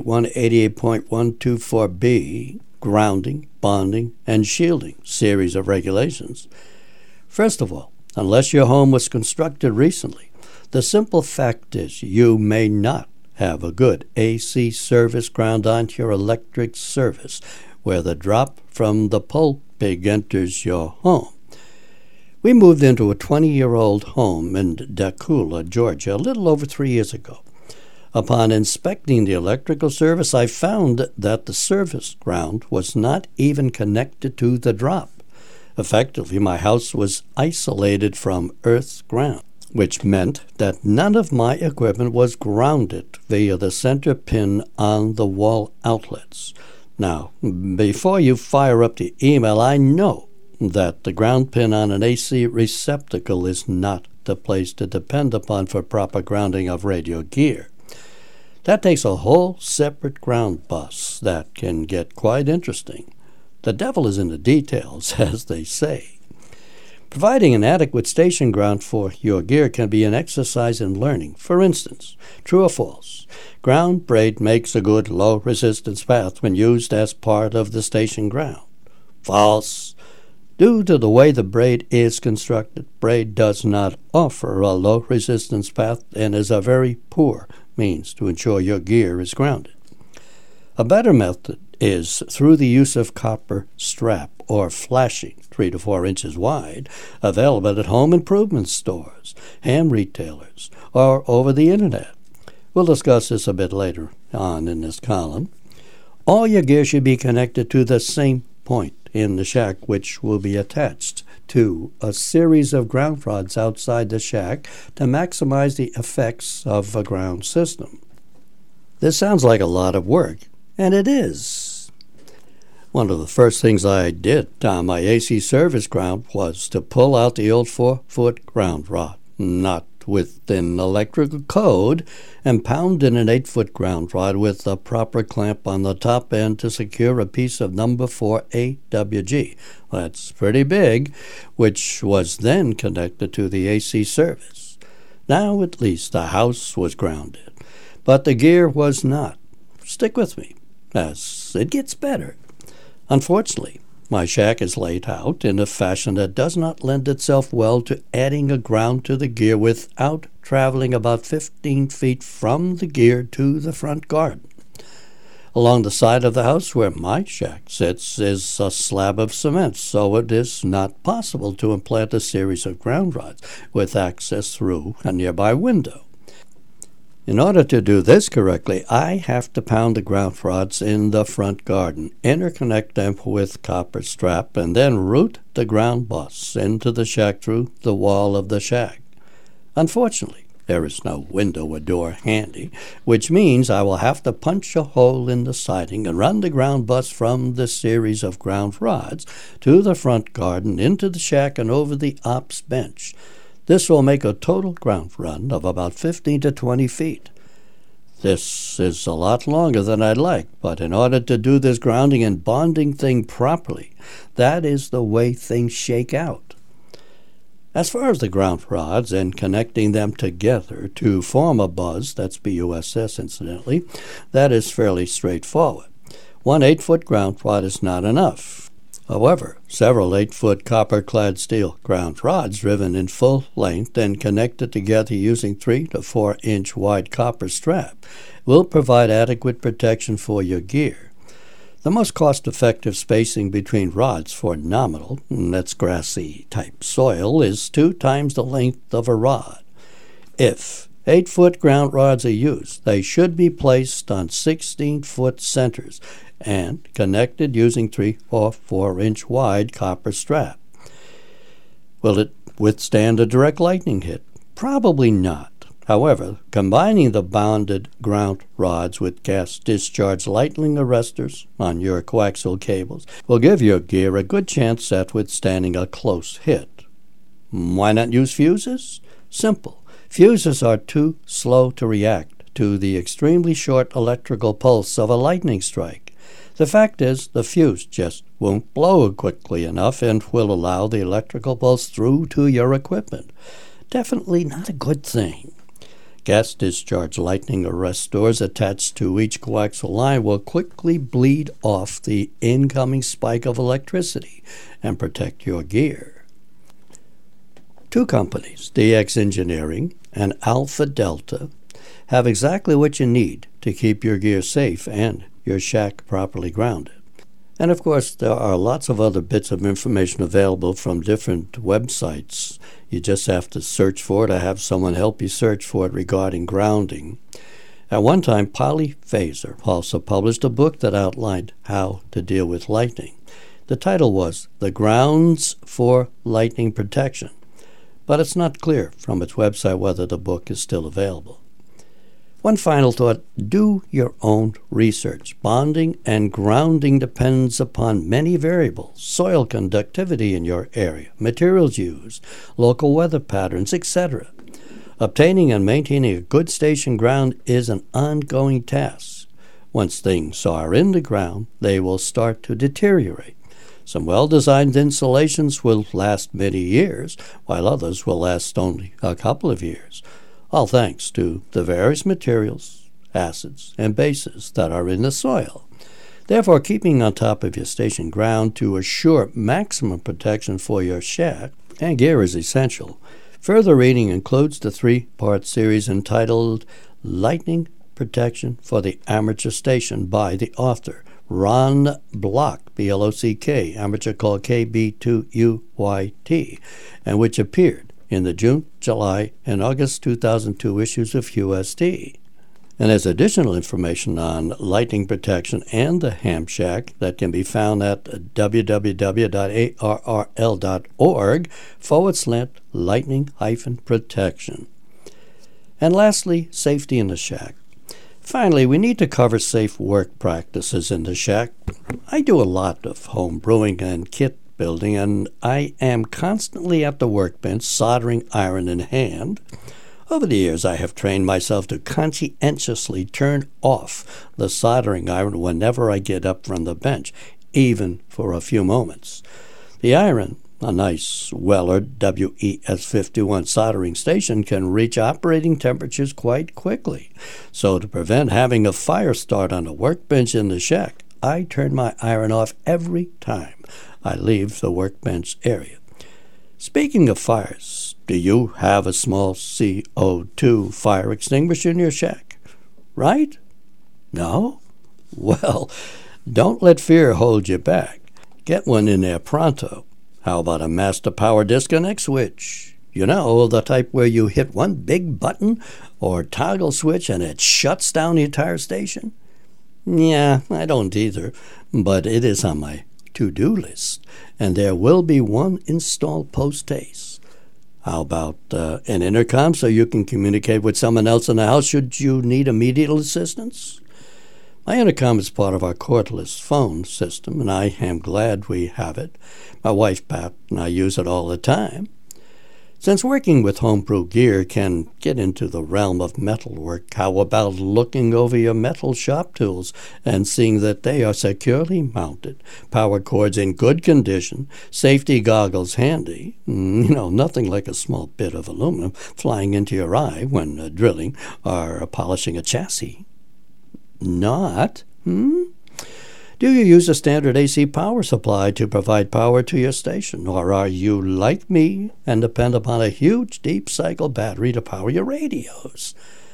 188.124B, grounding, bonding, and shielding series of regulations. First of all, unless your home was constructed recently, the simple fact is you may not have a good AC service ground onto your electric service where the drop from the pole pig enters your home. We moved into a 20-year-old home in Dacula, Georgia, a little over 3 years ago. Upon inspecting the electrical service, I found that the service ground was not even connected to the drop. Effectively, my house was isolated from Earth's ground, which meant that none of my equipment was grounded via the center pin on the wall outlets. Now, before you fire up the email, I know that the ground pin on an AC receptacle is not the place to depend upon for proper grounding of radio gear. That takes a whole separate ground bus that can get quite interesting. The devil is in the details, as they say. Providing an adequate station ground for your gear can be an exercise in learning. For instance, true or false, ground braid makes a good low-resistance path when used as part of the station ground. False. Due to the way the braid is constructed, braid does not offer a low-resistance path and is a very poor means to ensure your gear is grounded. A better method is through the use of copper strap or flashing 3 to 4 inches wide, available at home improvement stores, ham retailers, or over the internet. We'll discuss this a bit later on in this column. All your gear should be connected to the same point in the shack, which will be attached to a series of ground rods outside the shack to maximize the effects of a ground system. This sounds like a lot of work, and it is. One of the first things I did on my AC service ground was to pull out the old 4-foot ground rod, not within electrical code, and pound in an 8-foot ground rod with a proper clamp on the top end to secure a piece of number 4 AWG. That's pretty big, which was then connected to the AC service. Now at least the house was grounded, but the gear was not. Stick with me, as it gets better. Unfortunately, my shack is laid out in a fashion that does not lend itself well to adding a ground to the gear without traveling about 15 feet from the gear to the front garden. Along the side of the house where my shack sits is a slab of cement, so it is not possible to implant a series of ground rods with access through a nearby window. In order to do this correctly, I have to pound the ground rods in the front garden, interconnect them with copper strap, and then route the ground bus into the shack through the wall of the shack. Unfortunately, there is no window or door handy, which means I will have to punch a hole in the siding and run the ground bus from the series of ground rods to the front garden, into the shack, and over the ops bench. This will make a total ground run of about 15 to 20 feet. This is a lot longer than I'd like, but in order to do this grounding and bonding thing properly, that is the way things shake out. As far as the ground rods and connecting them together to form a buzz, that's BUSS incidentally, that is fairly straightforward. One 8-foot ground rod is not enough. However, several 8-foot copper-clad steel ground rods driven in full length and connected together using 3 to 4 inch wide copper strap will provide adequate protection for your gear. The most cost-effective spacing between rods for nominal, that's grassy type soil, is 2 times the length of a rod. If 8-foot ground rods are used, they should be placed on 16-foot centers and connected using 3 or 4 inch wide copper strap. Will it withstand a direct lightning hit? Probably not. However, combining the bonded ground rods with gas discharge lightning arresters on your coaxial cables will give your gear a good chance at withstanding a close hit. Why not use fuses? Simple. Fuses are too slow to react to the extremely short electrical pulse of a lightning strike. The fact is, the fuse just won't blow quickly enough and will allow the electrical pulse through to your equipment. Definitely not a good thing. Gas discharge lightning arrestors attached to each coaxial line will quickly bleed off the incoming spike of electricity and protect your gear. 2 companies, DX Engineering and Alpha Delta, have exactly what you need to keep your gear safe and your shack properly grounded. And of course, there are lots of other bits of information available from different websites. You just have to search for it or have someone help you search for it regarding grounding. At one time, Polyphaser also published a book that outlined how to deal with lightning. The title was The Grounds for Lightning Protection, but it's not clear from its website whether the book is still available. One final thought, do your own research. Bonding and grounding depends upon many variables: soil conductivity in your area, materials used, local weather patterns, etc. Obtaining and maintaining a good station ground is an ongoing task. Once things are in the ground, they will start to deteriorate. Some well-designed insulations will last many years, while others will last only a couple of years, all thanks to the various materials, acids, and bases that are in the soil. Therefore, keeping on top of your station ground to assure maximum protection for your shack and gear is essential. Further reading includes the 3-part series entitled Lightning Protection for the Amateur Station by the author, Ron Block, B-L-O-C-K, amateur called KB2UYT, and which appeared in the June, July, and August 2002 issues of USD. And there's additional information on lightning protection and the ham shack that can be found at www.arrl.org/lightning-protection. And lastly, safety in the shack. Finally, we need to cover safe work practices in the shack. I do a lot of home brewing and kit building, and I am constantly at the workbench soldering iron in hand. Over the years, I have trained myself to conscientiously turn off the soldering iron whenever I get up from the bench, even for a few moments. The iron, a nice Weller WES-51 soldering station, can reach operating temperatures quite quickly. So to prevent having a fire start on the workbench in the shack, I turn my iron off every time I leave the workbench area. Speaking of fires, do you have a small CO2 fire extinguisher in your shack? Right? No? Well, don't let fear hold you back. Get one in there pronto. How about a master power disconnect switch? You know, the type where you hit one big button or toggle switch and it shuts down the entire station? Yeah, I don't either, but it is on my to-do list, and there will be one installed post-haste. How about an intercom so you can communicate with someone else in the house should you need immediate assistance? My intercom is part of our cordless phone system, and I am glad we have it. My wife, Pat, and I use it all the time. Since working with homebrew gear can get into the realm of metalwork, how about looking over your metal shop tools and seeing that they are securely mounted, power cords in good condition, safety goggles handy, nothing like a small bit of aluminum flying into your eye when drilling or polishing a chassis. Not? Do you use a standard AC power supply to provide power to your station, or are you like me and depend upon a huge deep cycle battery to power your radios?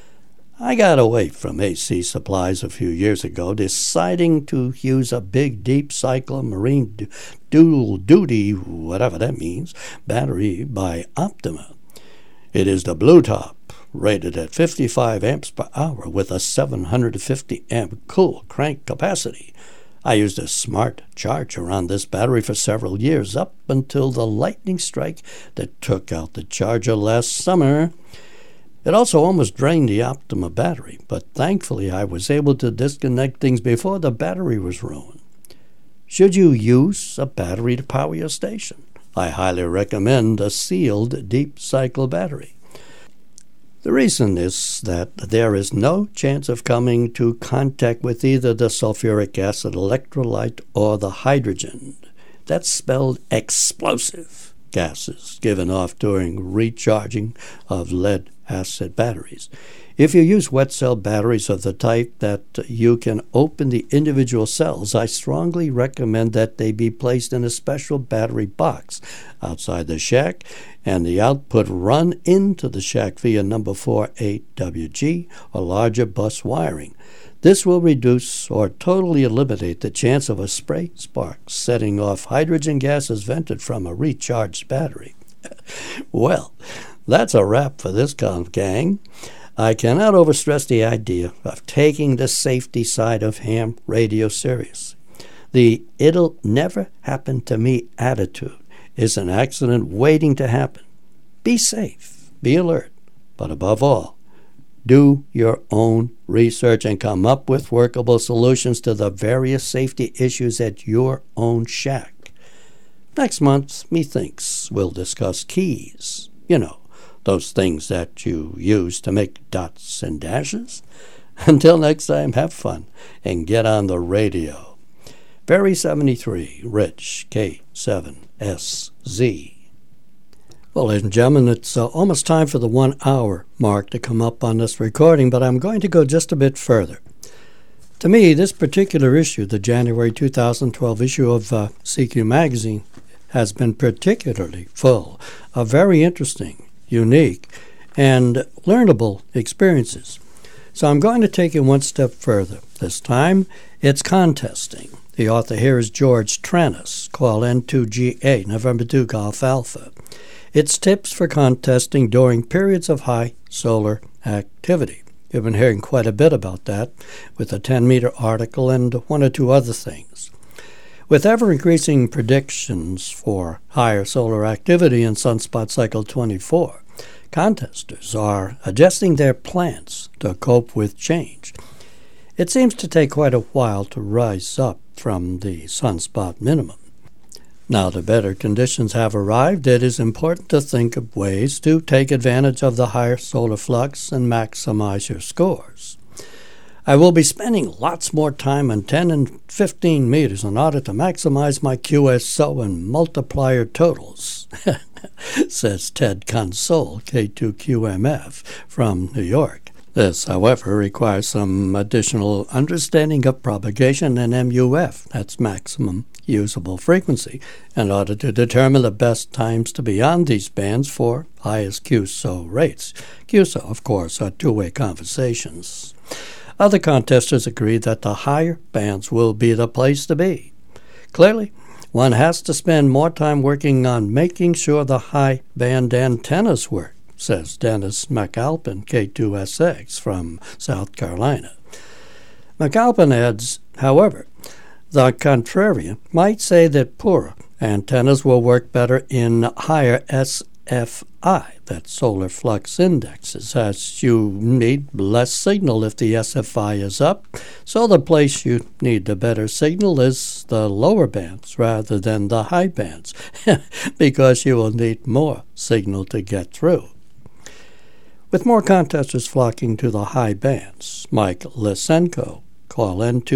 I got away from AC supplies a few years ago, deciding to use a big deep cycle marine dual duty, whatever that means, battery by Optima. It is the Blue Top, rated at 55 amps per hour with a 750 amp cool crank capacity. I used a smart charger on this battery for several years, up until the lightning strike that took out the charger last summer. It also almost drained the Optima battery, but thankfully I was able to disconnect things before the battery was ruined. Should you use a battery to power your station, I highly recommend a sealed deep cycle battery. The reason is that there is no chance of coming to contact with either the sulfuric acid electrolyte or the hydrogen. That's spelled explosive gases given off during recharging of lead-acid batteries. If you use wet cell batteries of the type that you can open the individual cells, I strongly recommend that they be placed in a special battery box outside the shack and the output run into the shack via number 48WG or larger bus wiring. This will reduce or totally eliminate the chance of a stray spark setting off hydrogen gases vented from a recharged battery. Well, that's a wrap for this gang. I cannot overstress the idea of taking the safety side of ham radio serious. The "it'll never happen to me" attitude is an accident waiting to happen. Be safe, be alert, but above all, do your own research and come up with workable solutions to the various safety issues at your own shack. Next month, methinks, we'll discuss keys. Those things that you use to make dots and dashes. Until next time, have fun and get on the radio. Berry 73, Rich, K7SZ. Well, ladies and gentlemen, it's almost time for the 1 hour mark to come up on this recording, but I'm going to go just a bit further. To me, this particular issue, the January 2012 issue of CQ Magazine, has been particularly full of very interesting, unique, and learnable experiences. So I'm going to take it one step further. This time, it's contesting. The author here is George Tranis, call N2GA, November 2 Golf Alpha. It's tips for contesting during periods of high solar activity. You've been hearing quite a bit about that with a 10-meter article and one or two other things. With ever-increasing predictions for higher solar activity in Sunspot Cycle 24, contesters are adjusting their plans to cope with change. It seems to take quite a while to rise up from the sunspot minimum. Now that better conditions have arrived, it is important to think of ways to take advantage of the higher solar flux and maximize your scores. I will be spending lots more time on 10 and 15 meters in order to maximize my QSO and multiplier totals, says Ted Console, K2QMF, from New York. This, however, requires some additional understanding of propagation and MUF, that's maximum usable frequency, in order to determine the best times to be on these bands for highest QSO rates. QSO, of course, are two-way conversations. Other contesters agree that the higher bands will be the place to be. Clearly, one has to spend more time working on making sure the high band antennas work, says Dennis McAlpin, K2SX, from South Carolina. McAlpin adds, however, the contrarian might say that poorer antennas will work better in higher SFI, that's solar flux indexes, as you need less signal if the SFI is up, so the place you need the better signal is the lower bands rather than the high bands, because you will need more signal to get through. With more contesters flocking to the high bands, Mike Lysenko, call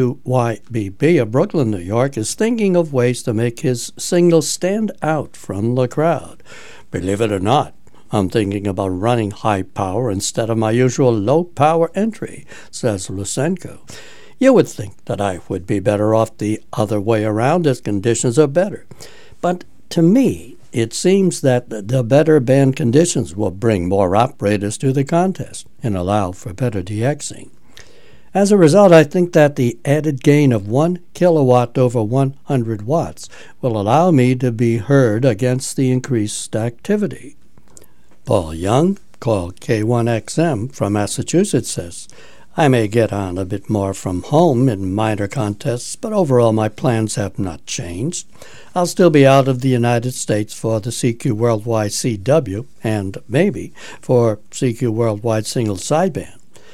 N2YBB of Brooklyn, New York, is thinking of ways to make his signal stand out from the crowd. Believe it or not, I'm thinking about running high power instead of my usual low power entry, says Lysenko. You would think that I would be better off the other way around as conditions are better. But to me, it seems that the better band conditions will bring more operators to the contest and allow for better DXing. As a result, I think that the added gain of 1 kilowatt over 100 watts will allow me to be heard against the increased activity. Paul Young, called K1XM from Massachusetts, says, I may get on a bit more from home in minor contests, but overall my plans have not changed. I'll still be out of the United States for the CQ Worldwide CW and maybe for CQ Worldwide Single Sideband.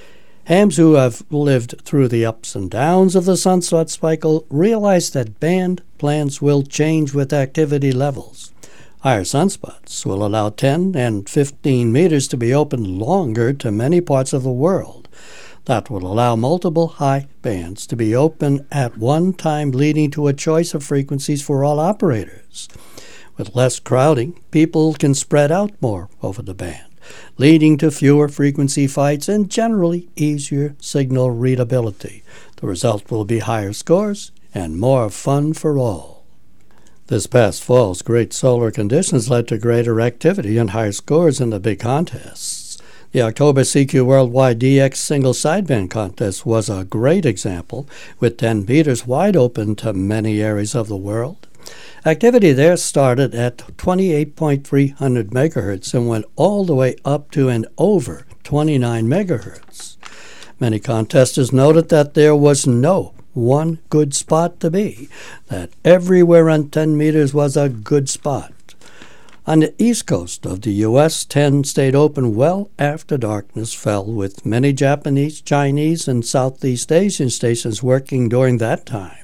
Hams who have lived through the ups and downs of the sunspot cycle realize that band plans will change with activity levels. Higher sunspots will allow 10 and 15 meters to be open longer to many parts of the world. That will allow multiple high bands to be open at one time, leading to a choice of frequencies for all operators. With less crowding, people can spread out more over the band, leading to fewer frequency fights and generally easier signal readability. The result will be higher scores and more fun for all. This past fall's great solar conditions led to greater activity and higher scores in the big contests. The October CQ Worldwide DX Single Sideband Contest was a great example, with 10 meters wide open to many areas of the world. Activity there started at 28.300 megahertz and went all the way up to and over 29 megahertz. Many contesters noted that there was no one good spot to be, that everywhere on 10 meters was a good spot. On the east coast of the U.S., 10 stayed open well after darkness fell, with many Japanese, Chinese, and Southeast Asian stations working during that time.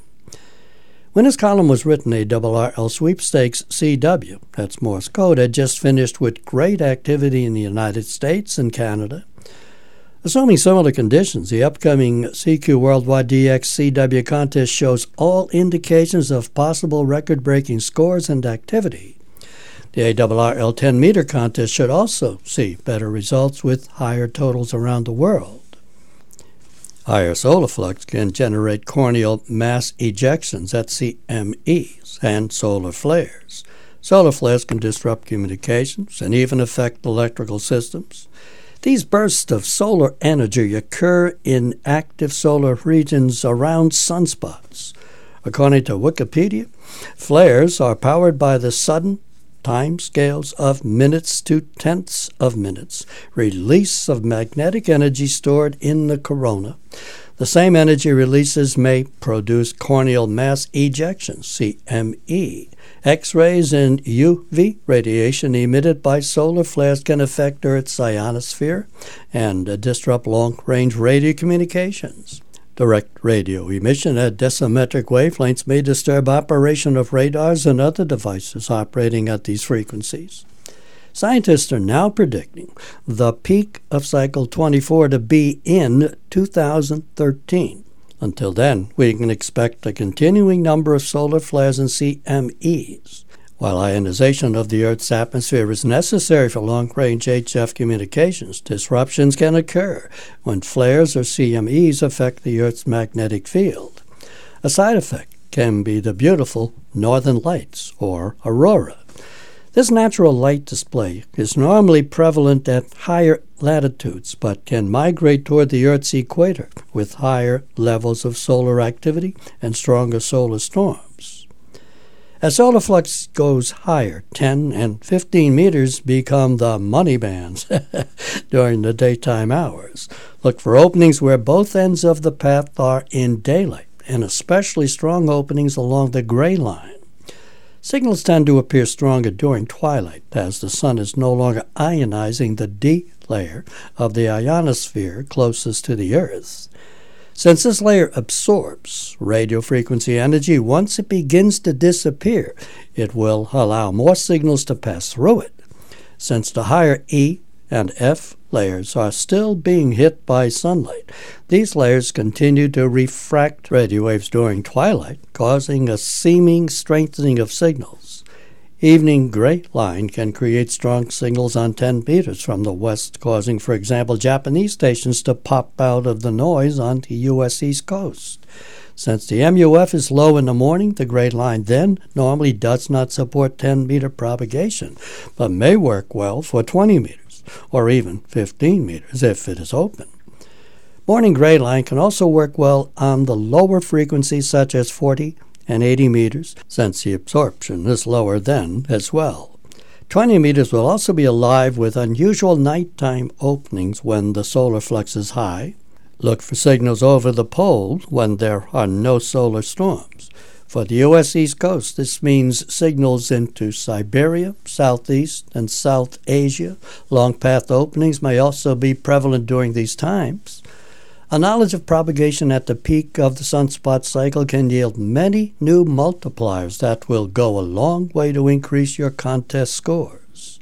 When this column was written, ARRL Sweepstakes CW, that's Morse code, had just finished with great activity in the United States and Canada. Assuming similar conditions, the upcoming CQ Worldwide DX CW contest shows all indications of possible record-breaking scores and activity. The ARRL 10-meter contest should also see better results with higher totals around the world. Higher solar flux can generate corneal mass ejections at CMEs and solar flares. Solar flares can disrupt communications and even affect electrical systems. These bursts of solar energy occur in active solar regions around sunspots. According to Wikipedia, flares are powered by the sudden time scales of minutes to tenths of minutes, release of magnetic energy stored in the corona. The same energy releases may produce corneal mass ejection, CME. X-rays and UV radiation emitted by solar flares can affect Earth's ionosphere and disrupt long-range radio communications. Direct radio emission at decimetric wavelengths may disturb operation of radars and other devices operating at these frequencies. Scientists are now predicting the peak of cycle 24 to be in 2013. Until then, we can expect a continuing number of solar flares and CMEs. While ionization of the Earth's atmosphere is necessary for long-range HF communications, disruptions can occur when flares or CMEs affect the Earth's magnetic field. A side effect can be the beautiful northern lights, or aurora. This natural light display is normally prevalent at higher latitudes, but can migrate toward the Earth's equator with higher levels of solar activity and stronger solar storms. As solar flux goes higher, 10 and 15 meters become the money bands during the daytime hours. Look for openings where both ends of the path are in daylight, and especially strong openings along the gray line. Signals tend to appear stronger during twilight as the sun is no longer ionizing the D layer of the ionosphere closest to the Earth. Since this layer absorbs radio frequency energy, once it begins to disappear, it will allow more signals to pass through it. Since the higher E and F layers are still being hit by sunlight, these layers continue to refract radio waves during twilight, causing a seeming strengthening of signals. Evening gray line can create strong signals on 10 meters from the west, causing, for example, Japanese stations to pop out of the noise on the U.S. East Coast. Since the MUF is low in the morning, the gray line then normally does not support 10-meter propagation, but may work well for 20 meters, or even 15 meters if it is open. Morning gray line can also work well on the lower frequencies such as 40 and 80 meters, since the absorption is lower then as well. 20 meters will also be alive with unusual nighttime openings when the solar flux is high. Look for signals over the pole when there are no solar storms. For the U.S. East Coast, this means signals into Siberia, Southeast, and South Asia. Long path openings may also be prevalent during these times. A knowledge of propagation at the peak of the sunspot cycle can yield many new multipliers that will go a long way to increase your contest scores.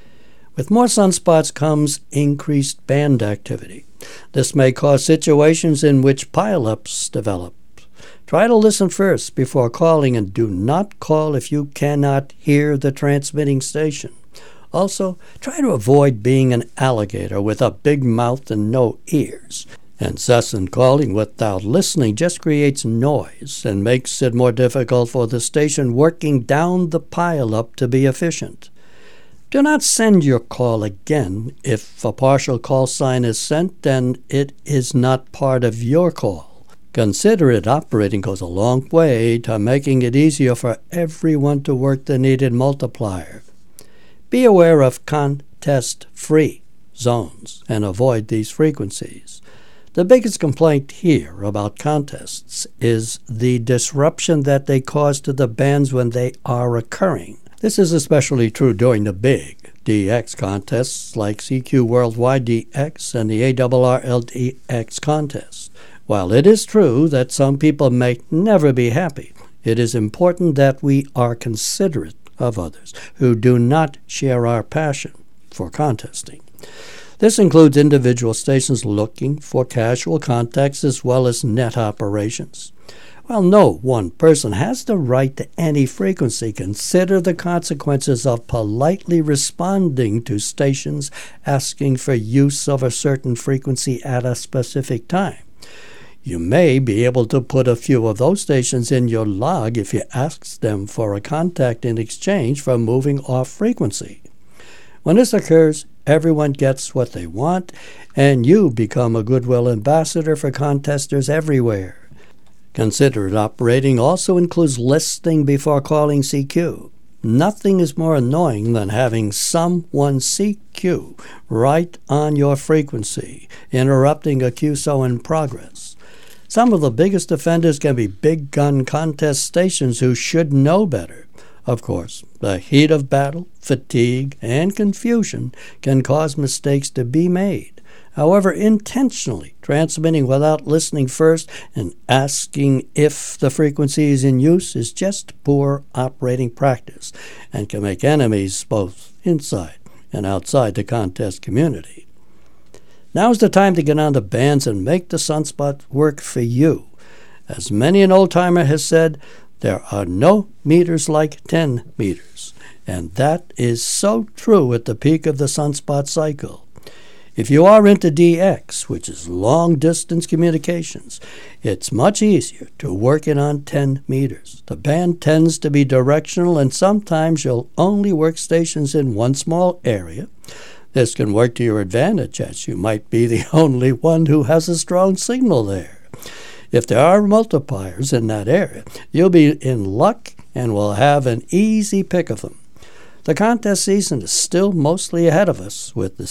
With more sunspots comes increased band activity. This may cause situations in which pileups develop. Try to listen first before calling, and do not call if you cannot hear the transmitting station. Also, try to avoid being an alligator with a big mouth and no ears. Incessant calling without listening just creates noise and makes it more difficult for the station working down the pileup to be efficient. Do not send your call again if a partial call sign is sent and it is not part of your call. Considerate operating goes a long way to making it easier for everyone to work the needed multiplier. Be aware of contest-free zones and avoid these frequencies. The biggest complaint here about contests is the disruption that they cause to the bands when they are occurring. This is especially true during the big DX contests like CQ Worldwide DX and the ARRL DX contest. While it is true that some people may never be happy, it is important that we are considerate of others who do not share our passion for contesting. This includes individual stations looking for casual contacts as well as net operations. While no one person has the right to any frequency, consider the consequences of politely responding to stations asking for use of a certain frequency at a specific time. You may be able to put a few of those stations in your log if you ask them for a contact in exchange for moving off frequency. When this occurs, everyone gets what they want, and you become a goodwill ambassador for contesters everywhere. Considerate operating also includes listening before calling CQ. nothing is more annoying than having someone CQ right on your frequency, interrupting a QSO in progress. Some of the biggest offenders can be big gun contest stations who should know better. Of course, the heat of battle, fatigue, and confusion can cause mistakes to be made. However, intentionally transmitting without listening first and asking if the frequency is in use is just poor operating practice and can make enemies both inside and outside the contest community. Now's the time to get on the bands and make the sunspot work for you. As many an old-timer has said, there are no meters like 10 meters, and that is so true at the peak of the sunspot cycle. If you are into DX, which is long-distance communications, it's much easier to work it on 10 meters. The band tends to be directional, and sometimes you'll only work stations in one small area. This can work to your advantage, as you might be the only one who has a strong signal there. If there are multipliers in that area, you'll be in luck and will have an easy pick of them. The contest season is still mostly ahead of us, with the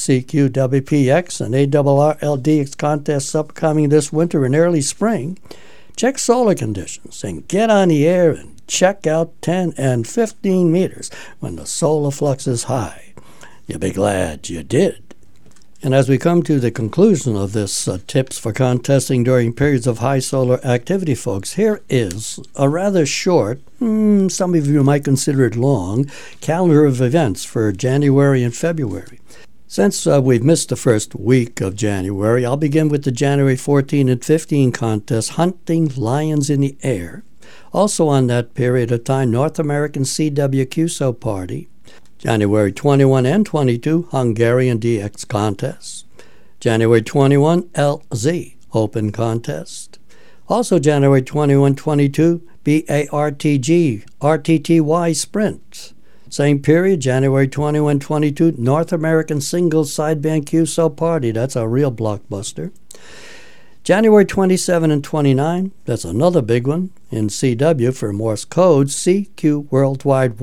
CQ-WPX and ARRL-DX contests upcoming this winter and early spring. Check solar conditions and get on the air and check out 10 and 15 meters when the solar flux is high. You'll be glad you did. And as we come to the conclusion of this tips for contesting during periods of high solar activity, folks, here is a rather short, some of you might consider it long, calendar of events for January and February. Since we've missed the first week of January, I'll begin with the January 14 and 15 contest, Hunting Lions in the Air. Also on that period of time, North American CWQSO Party. January 21 and 22, Hungarian DX Contest. January 21, LZ Open Contest. Also January 21-22, BARTG RTTY Sprint. Same period, January 21-22, North American Single Sideband QSO Party. That's a real blockbuster. January 27 and 29, that's another big one, in CW for Morse code, CQ Worldwide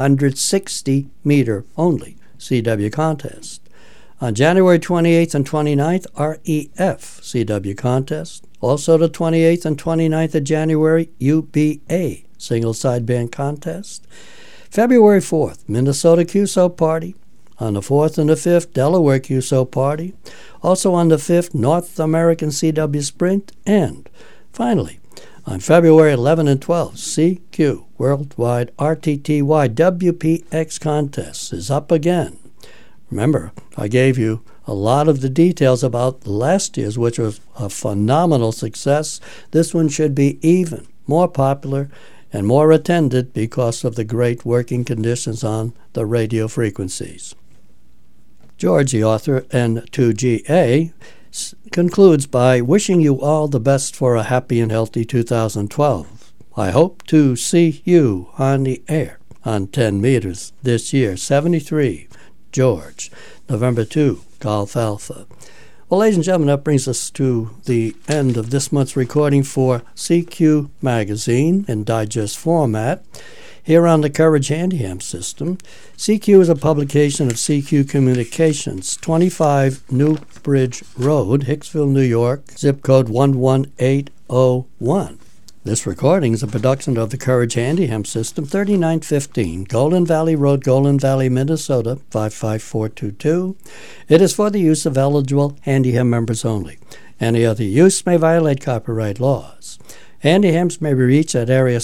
160 meter only, CW contest. On January 28th and 29th, REF CW contest. Also the 28th and 29th of January, UBA single sideband contest. February 4th, Minnesota QSO Party. On the 4th and the 5th, Delaware QSO Party. Also on the 5th, North American CW Sprint. And finally, on February 11 and 12, CQ Worldwide RTTY WPX Contest is up again. Remember, I gave you a lot of the details about last year's, which was a phenomenal success. This one should be even more popular and more attended because of the great working conditions on the radio frequencies. George, the author, N2GA, concludes by wishing you all the best for a happy and healthy 2012. I hope to see you on the air on 10 meters this year. 73, George. November 2, Golf Alpha. Well, ladies and gentlemen, that brings us to the end of this month's recording for CQ Magazine in digest format. Here on the Courage Handyham system, CQ is a publication of CQ Communications, 25 New Bridge Road, Hicksville, New York, zip code 11801. This recording is a production of the Courage Handyham system, 3915 Golden Valley Road, Golden Valley, Minnesota, 55422. It is for the use of eligible Handyham members only. Any other use may violate copyright laws. Handyhams may be reached at area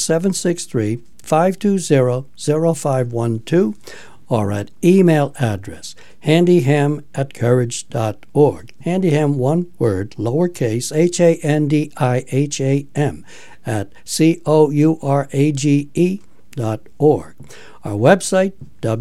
763-520-0512 or at email address handyham@courage.org. Handyham, one word, lowercase, HANDIHAM at COURAGE.org. Our website,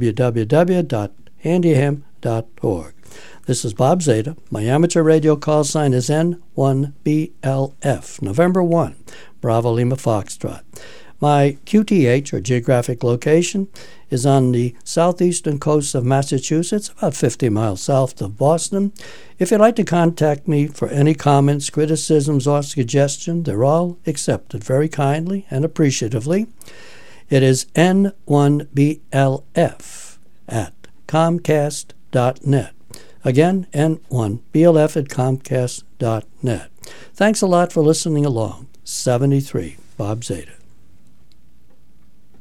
www.handyham.org. This is Bob Zeta. My amateur radio call sign is N1BLF, November 1, Bravo Lima Foxtrot. My QTH, or geographic location, is on the southeastern coast of Massachusetts, about 50 miles south of Boston. If you'd like to contact me for any comments, criticisms, or suggestions, they're all accepted very kindly and appreciatively. It is N1BLF at Comcast.net. Again, N1BLF at Comcast.net. Thanks a lot for listening along. 73, Bob Zeta.